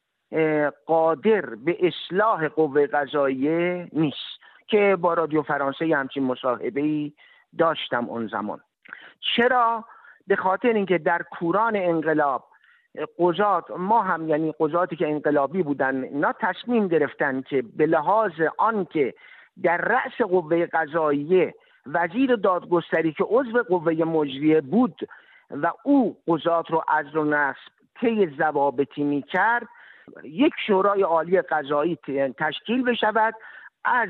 قادر به اصلاح قوه قضاییه نیست که با رادیو فرانسه همچین مصاحبه‌ای داشتم اون زمان. چرا؟ به خاطر اینکه در کوران انقلاب قضات ما هم یعنی قضاتی که انقلابی بودن اینا تصمیم گرفتن که به لحاظ آن که در رأس قوه قضاییه وزیر دادگستری که عضو قوه مجریه بود و او قضات رو عزل و نصب طی ضوابطی می‌کرد یک شورای عالی قضایی تشکیل بشود از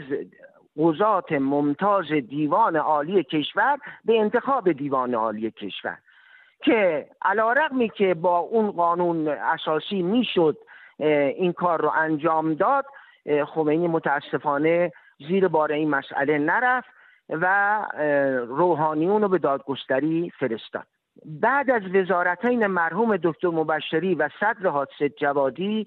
قضات ممتاز دیوان عالی کشور به انتخاب دیوان عالی کشور که علی‌رغمی که با اون قانون اساسی میشد این کار رو انجام داد، خمینی متاسفانه زیر بار این مسئله نرفت و روحانیون رو به دادگستری فرستاد. بعد از وزارتین مرحوم دکتر مبشری و صدر حادثه جوادی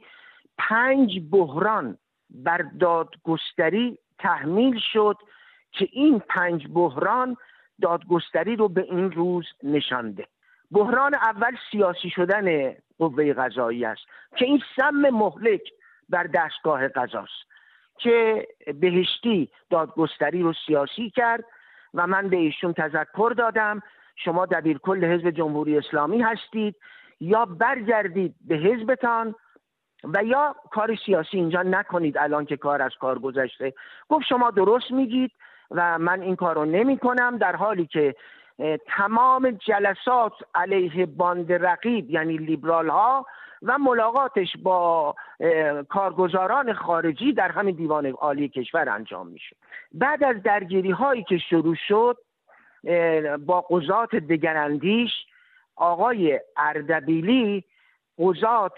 5 بحران بر دادگستری تحمیل شد که این 5 بحران دادگستری رو به این روز نشانده. بحران اول سیاسی شدن قوه قضایی است که این سم مهلک بر دستگاه قضاست که بهشتی دادگستری رو سیاسی کرد و من به ایشون تذکر دادم شما دبیرکل حزب جمهوری اسلامی هستید، یا برگردید به حزبتان و یا کار سیاسی اینجا نکنید الان که کار از کار گذشته. گفت شما درست میگید و من این کار رو نمی کنم، در حالی که تمام جلسات علیه باند رقیب یعنی لیبرال ها و ملاقاتش با کارگزاران خارجی در همین دیوان عالی کشور انجام میشه. بعد از درگیری هایی که شروع شد با قضات دگراندیش، آقای اردبیلی قضات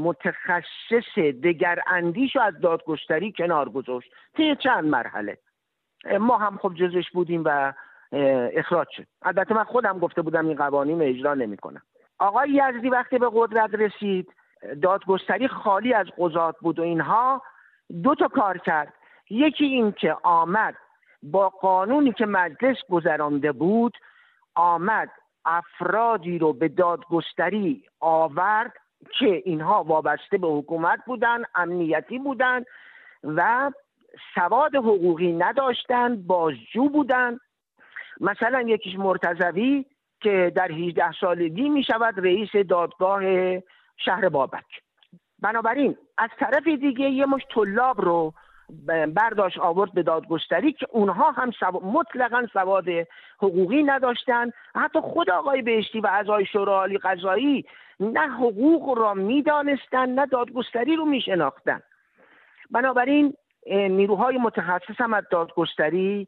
متخصص دگراندیش رو از دادگستری کنار گذاشت طی چند مرحله. ما هم خب جزش بودیم و اخراج شد. البته من خودم گفته بودم این قوانین رو اجرا نمی‌کنم. آقای یزدی وقتی به قدرت رسید دادگستری خالی از قضات بود و اینها 2 تا کار کرد. یکی این که آمد با قانونی که مجلس گذرانده بود آمد افرادی رو به دادگستری آورد که اینها وابسته به حکومت بودن، امنیتی بودن و سواد حقوقی نداشتن، بازجو بودن. مثلا یکیش مرتضوی که در 18 سالگی می شود رئیس دادگاه شهر بابک. بنابراین از طرف دیگه یه مشت طلاب رو برداشت آورد به دادگستری که اونها هم مطلقاً سواد حقوقی نداشتن. حتی خود آقای بهشتی و اعضای شورای عالی قضایی نه حقوق را میدانستن نه دادگستری رو میشناختن. بنابراین نیروهای متخصص هم از دادگستری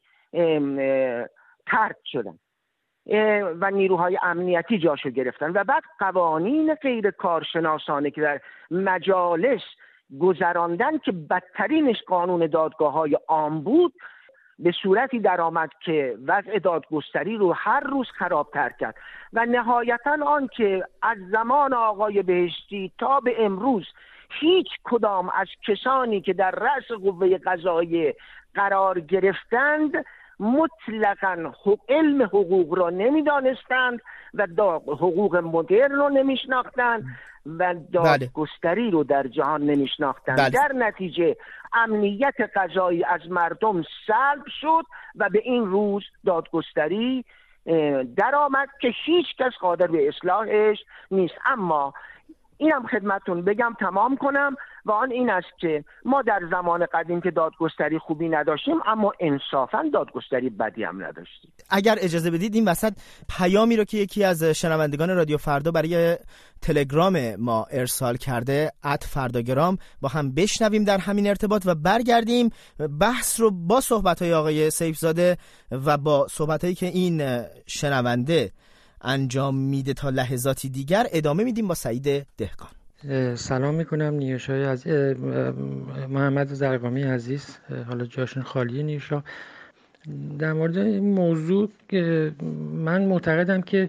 طرد شدن و نیروهای امنیتی جاشو گرفتن و بعد قوانین غیر کارشناسانه که در مجالس گذراندن که بدترینش قانون دادگاه‌های عام بود به صورتی درآمد که وضع دادگستری رو هر روز خرابتر کرد و نهایتاً آن که از زمان آقای بهشتی تا به امروز هیچ کدام از کسانی که در رأس قوه قضاییه قرار گرفتند مطلقاً علم حقوق را نمیدانستند و حقوق مدرن رو نمیشناختند و دادگستری رو در جهان نمیشناختند. در نتیجه امنیت قضایی از مردم سلب شد و به این روز دادگستری درآمد که هیچ کس قادر به اصلاحش نیست. اما اینم خدمتون بگم تمام کنم و آن این است که ما در زمان قدیم که دادگستری خوبی نداشتیم اما انصافاً دادگستری بدی هم نداشتیم. اگر اجازه بدید این وسط پیامی رو که یکی از شنوندگان رادیو فردا برای تلگرام ما ارسال کرده @فرداگرام با هم بشنویم در همین ارتباط و برگردیم بحث رو با صحبت‌های آقای سیفزاده و با صحبت‌هایی که این شنونده انجام میده تا لحظاتی دیگر ادامه میدیم با سعید دهقان. سلام میکنم نیوشای از محمد زرقامی عزیز، حالا جاشون خالی نیوشا. در مورد این موضوع من معتقدم که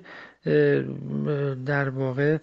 در واقع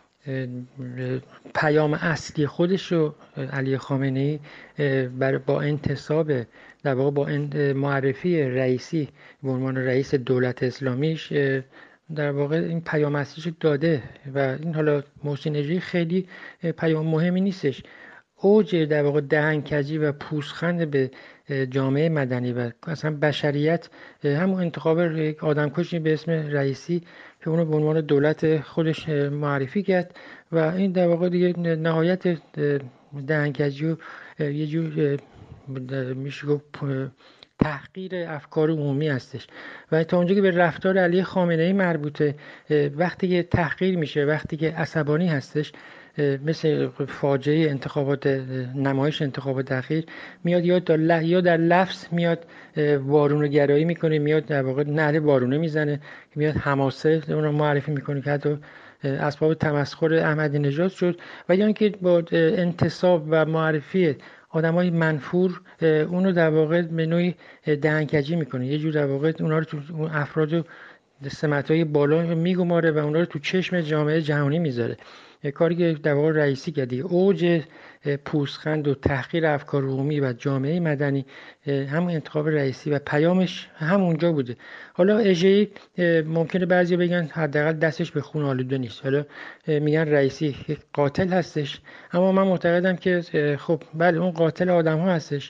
پیام اصلی خودش رو علی خامنه‌ای با انتصاب در واقع با معرفی رئیسی به عنوان رئیس دولت اسلامیش در واقع این پیام اصلیش داده و این حالا محسن نژادی خیلی پیام مهمی نیستش. اوج در واقع دهنکجی و پوزخند به جامعه مدنی و اصلا بشریت همون انتخاب یک آدمکشی به اسم رئیسی که اونو به عنوان دولت خودش معرفی کرد و این در واقع دیگه نهایت دهنکجی و یه جور میشه گفت تحقیر افکار عمومی هستش و تا اونجا که به رفتار علی خامنه‌ای مربوطه وقتی که تحقیر میشه، وقتی که عصبانی هستش، مثل فاجعه انتخابات نمایش انتخابات اخیر میاد یا در لفظ میاد وارونه گرایی میکنه، میاد در واقع نعره وارونه میزنه، میاد حماسه اون رو معرفی میکنه که حتی اسباب تمسخر احمدی نژاد شد و یا اینکه با انتصاب و معرفی آدمای منفور اونو در واقع به نوعی دهنکجی میکنه، یه جور در واقع اونا رو تو افراد سمت‌های بالا میگماره و اونا رو تو چشم جامعه جهانی میذاره. کاری که در واقع رئیسی کرده اوج پوزخند و تحقیر افکار عمومی و جامعه مدنی همون انتخاب رئیسی و پیامش همونجا بوده. حالا اژه‌ای ممکنه بعضی بگن حداقل دستش به خون آلوده نیست، حالا میگن رئیسی قاتل هستش، اما من معتقدم که خب بله اون قاتل آدم‌ها هستش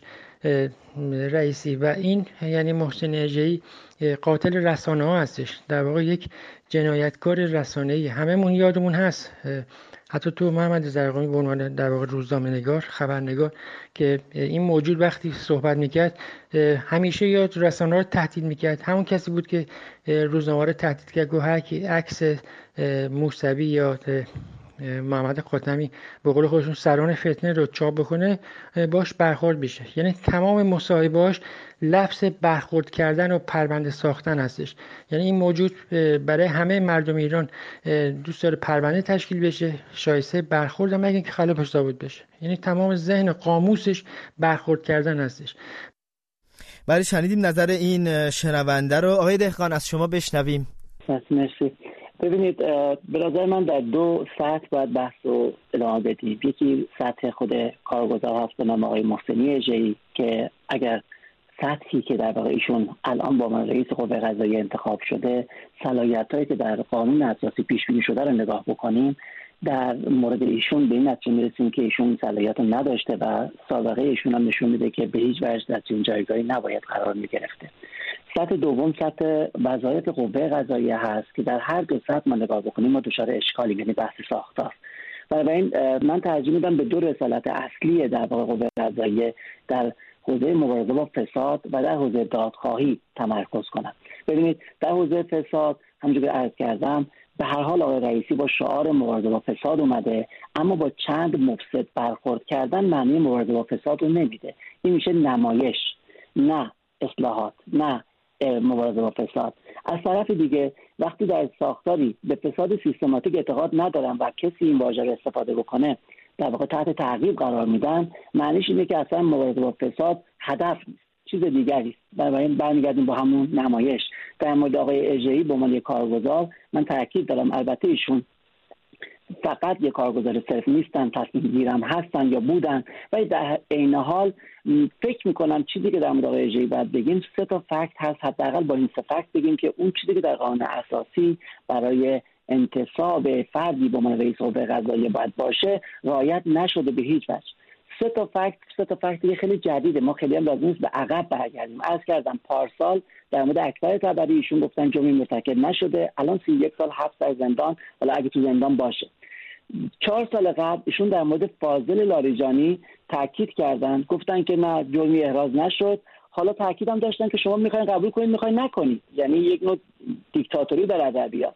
رئیسی و این یعنی محسن نژادی قاتل رسانه ها هستش، در واقع یک جنایتکار رسانه‌ای. هممون یادمون هست حتی تو محمد زرقامی به عنوان در واقع روزنامه‌نگار، خبرنگار که این موجود وقتی صحبت میکرد همیشه یا رسانه رو تهدید میکرد، همون کسی بود که روزنامه رو تهدید کرد گفت هر کی عکس موسوی یا محمد خاتمی به قول خودشون سران فتنه رو چاپ بکنه باش برخورد بشه. یعنی تمام مصاحبه‌هاش لفظ برخورد کردن و پرونده ساختن هستش. یعنی این موجود برای همه مردم ایران دوست داره پرونده تشکیل بشه، شایسته برخورد، مگه اینکه خلافش ثابت بشه. یعنی تمام ذهن قاموسش برخورد کردن هستش. بله شنیدیم نظر این شنونده رو. آقای دهقان از شما بشنویم. مرسی. ببینید به نظر من در دو سطح باید بحث رو ادامه بدیم. یکی سطح خود کارگزار هست به نام آقای محسنی اژه‌ای که اگر سطحی که در واقع ایشون الان با من رئیس قوه قضاییه انتخاب شده صلاحیتایی که در قانون اساسی پیش بینی شده رو نگاه بکنیم، در مورد ایشون به این نتیجه میرسیم که ایشون صلاحیت نداشته و سابقه ایشون هم نشون میده که به هیچ وجه در چنین جایگاهی نباید قرار میگرفته. سطح دوم سطح وظایف قوه قضاییه هست که در هر دو سطح ما نگاه بکنیم ما دچار اشکالی، یعنی بحث ساختار. بنابراین من ترجیح میدم به دو رسالت اصلی در واقع قوه قضاییه در حوزه مبارزه با فساد و در حوزه دادخواهی تمرکز کنم. ببینید در حوزه فساد همونجوری که عرض کردم به هر حال آقای رئیسی با شعار مبارزه با فساد اومده، اما با چند مفسد برخورد کردن معنی مبارزه با فساد رو نمیده. این میشه نمایش، نه اصلاحات، نه مبارزه با فساد. از طرف دیگه وقتی در ساختاری به فساد سیستماتیک اعتقاد ندارم و کسی این واژه رو استفاده بکنه در واقع تحت تعقیب قرار میدن، معنیش اینه که اصلا مبارزه با فساد هدف نیست، چیز دیگری است. بنابراین برمیگردیم با همون نمایش. در مورد آقای اژه‌ای به عنوان یک کارگزار من تاکید دارم البته ایشون فقط یک کارگزار صرف نیستن، تصمیم گیرم هستن یا بودن، ولی در عین حال فکر میکنم چیزی که در مورد آقای اژه‌ای باید بگیم 3 تا فکت هست، حداقل با این 3 فکت بگیم که اون چیزی که در قانون اساسی برای انتصاب فردی به عنوان رئیس قوه قضاییه باید باشه رعایت نشده به هیچ وجه. 3 تا فکت دیگه خیلی جدیده، ما خیلی هم لازم نیست به عقب برگردیم. عرض کردم پارسال در مورد اکبر طبری ایشون گفتن جرمی مرتکب نشده، الان 31 سال حبس در زندان، حالا اگه تو زندان باشه. 4 سال قبل ایشون در مورد فاضل لاریجانی تاکید کردن، گفتن که نه جرمی احراز نشد، حالا تاکید هم داشتن که شما میخواین قبول کنید میخواین نکنید، یعنی یک نوع دیکتاتوری در ادبیات.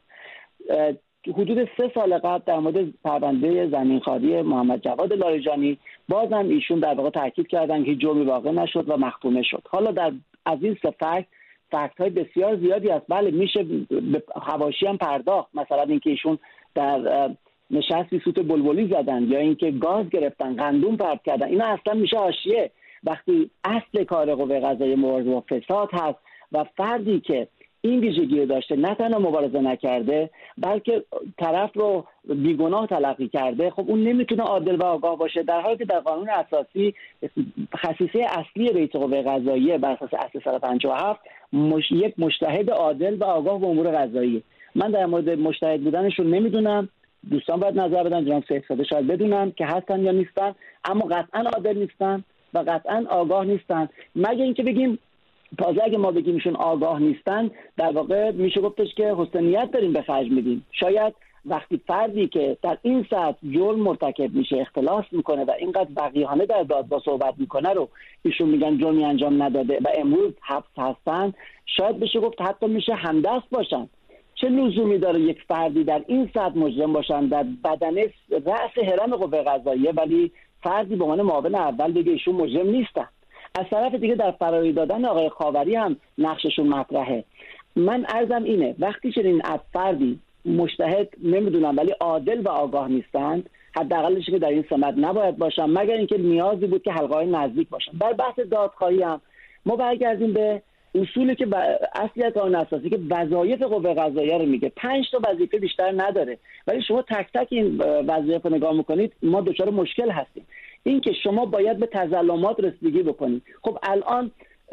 حدود 3 سال قبل در مورد پرونده زمینخواری محمد جواد لاریجانی بازم ایشون در واقع تاکید کردن که جرمی واقع نشد و محکومه شد. حالا از این 3 فکت های بسیار زیادی است. بله میشه به حواشی هم پرداخت، مثلا اینکه ایشون در نشستی سوت بلبلی زدن یا اینکه گاز گرفتن، گندم پرت کردن، اینا اصلا میشه حاشیه. وقتی اصل کار قوه قضاییه مبارزه با فساد هست و فردی که این ویژگی رو داشته نه تنها مبارزه نکرده بلکه طرف رو بیگناه تلقی کرده، خب اون نمیتونه عادل و آگاه باشه، در حالی که در قانون اساسی خصیصه اصلی رئیس قوه قضاییه بر اساس اصل 157 یک مجتهد عادل و آگاه به امور قضاییه. من در مورد مجتهد بودنش رو نمیدونم، دوستان باید نظر بدن، جناب سیف‌زاده شاید بدونن که هستن یا نیستن، اما قطعا عادل نیستن و قطعا آگاه نیستن. مگه اینکه بگیم تازه اگه ما بگیم ایشون آگاه نیستن در واقع میشه گفتش که حسن نیت داریم به خرج میدیم. شاید وقتی فردی که در این سطح جرم مرتکب میشه اختلاس میکنه و اینقدر وقیحانه در دادگاه صحبت میکنه رو ایشون میگن جرمی انجام نداده و امروز حبس هستن، شاید بشه گفت حتی میشه همدست باشن. چه لزومی داره یک فردی در این سطح مجرم باشن در بدنه رأس هرم قوه قضاییه ولی فردی به عنوان معاون اول بگه ایشون مجرم نیستن؟ از طرف دیگه در فراری دادن آقای خاوری هم نقششون مطرحه. من عرضم اینه وقتی چنین از فردی مجتهد نمیدونم ولی عادل و آگاه نیستند، حداقلش که در این سمت نباید باشن مگر اینکه نیازی بود که حلقه‌های نزدیک باشن. در بحث دادخواهی هم ما برگردیم به اصولی که اصلی از قانون اساسی که وظایف قوه قضاییه رو میگه، 5 تا وظیفه بیشتر نداره، ولی شما تک تک این وظایف رو نگاه میکنید ما دچار مشکل هستیم. این که شما باید به تظلمات رسیدگی بکنید. خب الان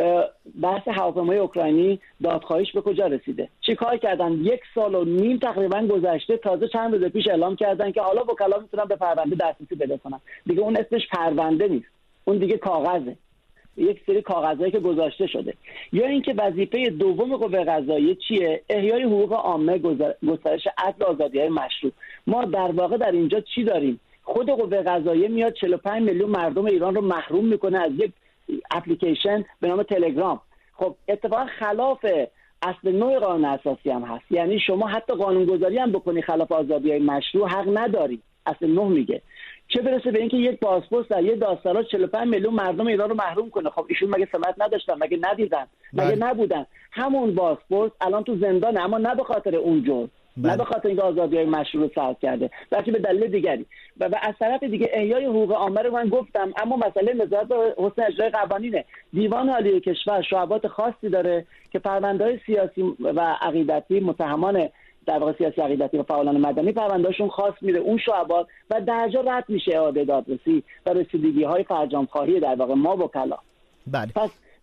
بحث هواپیمای اوکراینی دادخواهیش به کجا رسیده؟ چیکار کردن؟ 1 سال و نیم تقریبا گذشته، تازه چند روز پیش اعلام کردن که حالا وکلا میتونن به پرونده دسترسی پیدا کنن. دیگه اون اسمش پرونده نیست، اون دیگه کاغذه، یک سری کاغذایی که گذاشته شده. یا اینکه وظیفه دوم قوه قضاییه چیه؟ احیای حقوق عامه، گسترش عدل و آزادی‌های مشروع. ما در واقع در اینجا چی داریم؟ خود قوه قضاییه میاد 45 میلیون مردم ایران رو محروم میکنه از یک اپلیکیشن به نام تلگرام. خب اتفاقا خلاف اصل 9 قانون اساسی هم هست، یعنی شما حتی قانونگذاری هم بکنی خلاف آزادی‌های مشروع حق نداری، اصل 9 میگه. چه برسه به اینکه یک پاسپورت در یه داستان 45 میلیون مردم ایران رو محروم کنه. خب ایشون مگه سمت نداشتن؟ مگه ندیدن؟ مگه نبودن؟ همون پاسپورت الان تو زندانه، اما نه به خاطر اون جرم، نه به خاطر اینکه آزادی‌های مشروع رو سلب کرده، بلکه به دلیل دیگری. و از طرف دیگه احیای حقوق عامه رو من گفتم، اما مسئله نظارت به حسن اجرای قوانینه. دیوان عالی کشور شعبات خاصی داره که پرونده‌های سیاسی و عقیدتی، متهمان در واقع سیاسی عقیدتی و فعالان مدنی پروندهشون خاص میره اون شعبات و درجا رد میشه اعاده دادرسی و رسیدگی‌های فرجام‌خواهی در واقع ما وکلا. بله. پس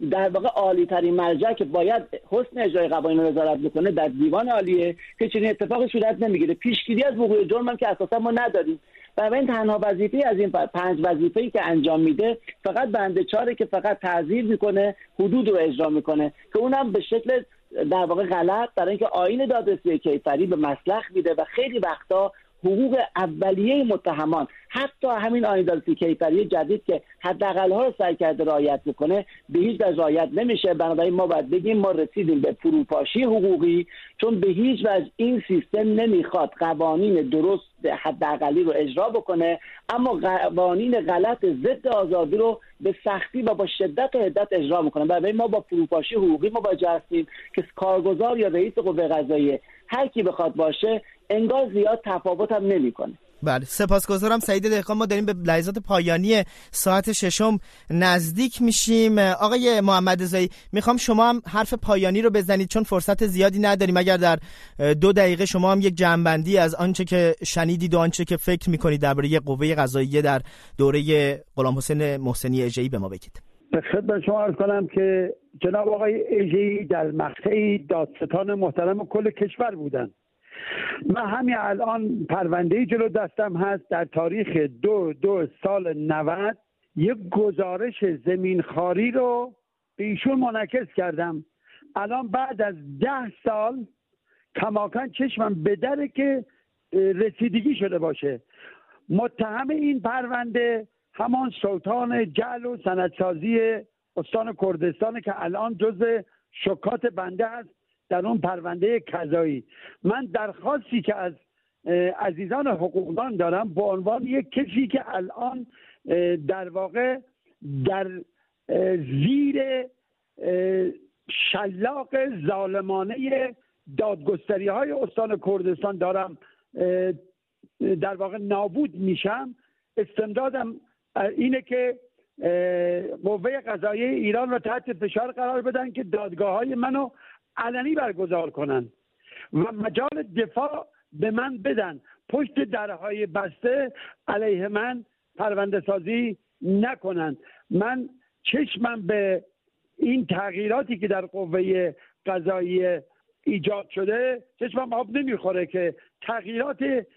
در واقع عالی ترین مرجع که باید حسن اجرای قوانین رو نظارت بکنه در دیوان عالیه که چنین اتفاقی صورت نمیگیره. پیشگیری از وقوع جرم هم که اساسا ما نداریم. بنابراین تنها وظیفه از این 5 وظیفه‌ای که انجام میده فقط بند 4 که فقط تعزیر میکنه، حدود رو اجرا میکنه که اونم به شکل در واقع غلط، برای اینکه آیین دادرسی کیفری به مسلخ میده و خیلی وقتا حقوق اولیه متهمان، حتی همین آیین دادرسی کیفری جدید که حداقل‌ها رو سعی کرده رعایت بکنه، به هیچ وجه رعایت نمیشه. بنابراین ما باید بگیم ما رسیدیم به فروپاشی حقوقی، چون به هیچ وجه این سیستم نمیخواد قوانین درست حداقلی رو اجرا بکنه، اما قوانین غلط ضد آزادی رو به سختی و با شدت و حدت اجرا میکنه. بنابراین ما با فروپاشی حقوقی مواجه هستیم که کارگزار یا رئیس قوه قضاییه هر کی بخواد باشه انگار زیاد تفاوت هم نمیکنه. بله، سپاسگزارم سعید دهقان. ما داریم به لحظات پایانی ساعت 6 نزدیک میشیم. آقای محمد رضایی، میخوام شما هم حرف پایانی رو بزنید چون فرصت زیادی نداریم. اگر در 2 دقیقه شما هم یک جمع‌بندی از آنچه که شنیدید و آنچه که فکر میکنید درباره قوه قضاییه در دوره غلامحسین محسنی اژه‌ای به ما بگید. به خدمت شما عرض کنم که جناب آقای اژه‌ای در مقطع دادستان محترم کل کشور بودند. من همین الان پرونده جلو دستم هست، در تاریخ 2 سال 90 یک گزارش زمینخواری رو به ایشون منعکس کردم. الان بعد از 10 سال کماکان چشمم به دره که رسیدگی شده باشه. متهم این پرونده همان سلطان جعل و سندسازی استان کردستان که الان جزء شکات بنده است در اون پرونده قضایی. من درخواستی که از عزیزان حقوقدان دارم به عنوان یک کسی که الان در واقع در زیر شلاق ظالمانه دادگستری های استان کردستان دارم در واقع نابود میشم، استمدادم اینه که قوه قضاییه ایران رو تحت فشار قرار بدن که دادگاه های منو علنی برگزار کنن و مجال دفاع به من بدن، پشت درهای بسته علیه من پرونده سازی نکنن. من چشمم به این تغییراتی که در قوه قضاییه ایجاد شده چشمم آب نمیخوره که تغییرات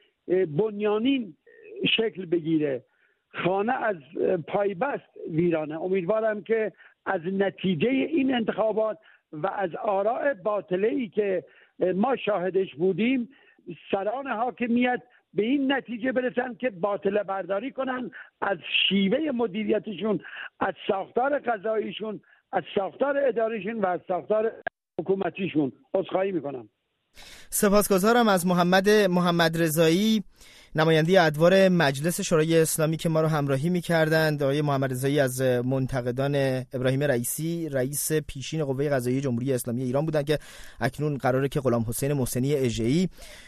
بنیانین شکل بگیره. خانه از پایبست ویرانه. امیدوارم که از نتیجه این انتخابات و از آراء باطله‌ای که ما شاهدش بودیم سران حاکمیت به این نتیجه برسن که باطله برداری کنن از شیوه مدیریتشون، از ساختار قضاییشون، از ساختار اداریشون و از ساختار حکومتیشون. عذرخواهی میکنم. سپاسگزارم از محمد رضایی، نماینده ادوار مجلس شورای اسلامی که ما رو همراهی می‌کردند. آقای محمد رضایی از منتقدان ابراهیم رئیسی، رئیس پیشین قوه قضاییه جمهوری اسلامی ایران بودند که اکنون قراره که غلامحسین محسنی اژه‌ای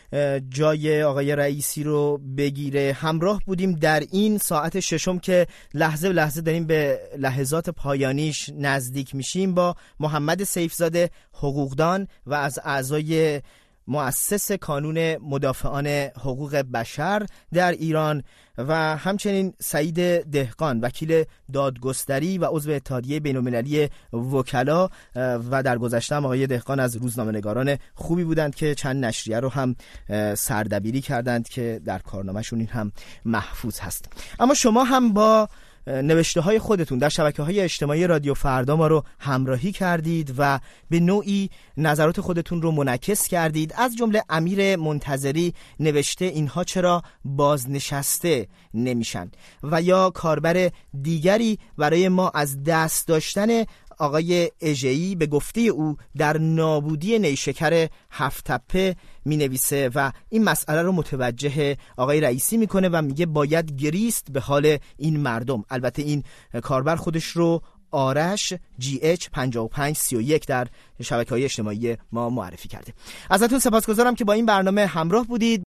جای آقای رئیسی رو بگیره. همراه بودیم در این ساعت 6 که لحظه به لحظه داریم به لحظات پایانیش نزدیک میشیم با محمد سیفزاده، حقوقدان و از اعضای مؤسس کانون مدافعان حقوق بشر در ایران و همچنین سعید دهقان، وکیل دادگستری و عضو اتحادیه بین‌المللی وکلا و در گذشته آقای دهقان از روزنامه‌نگاران خوبی بودند که چند نشریه رو هم سردبیری کردند که در کارنامه‌شون این هم محفوظ هست. اما شما هم با نوشته های خودتون در شبکه‌های اجتماعی رادیو فردا ما رو همراهی کردید و به نوعی نظرات خودتون رو منعکس کردید. از جمله امیر منتظری نوشته اینها چرا بازنشسته نمیشن و یا کاربر دیگری برای ما از دست داشتن آقای اژه‌ای به گفته او در نابودی نیشکر هفت‌تپه می نویسه و این مسئله رو متوجه آقای رئیسی میکنه و میگه باید گریست به حال این مردم. البته این کاربر خودش رو آرش GH5531 در شبکه‌های اجتماعی ما معرفی کرده. ازتون سپاسگزارم که با این برنامه همراه بودید.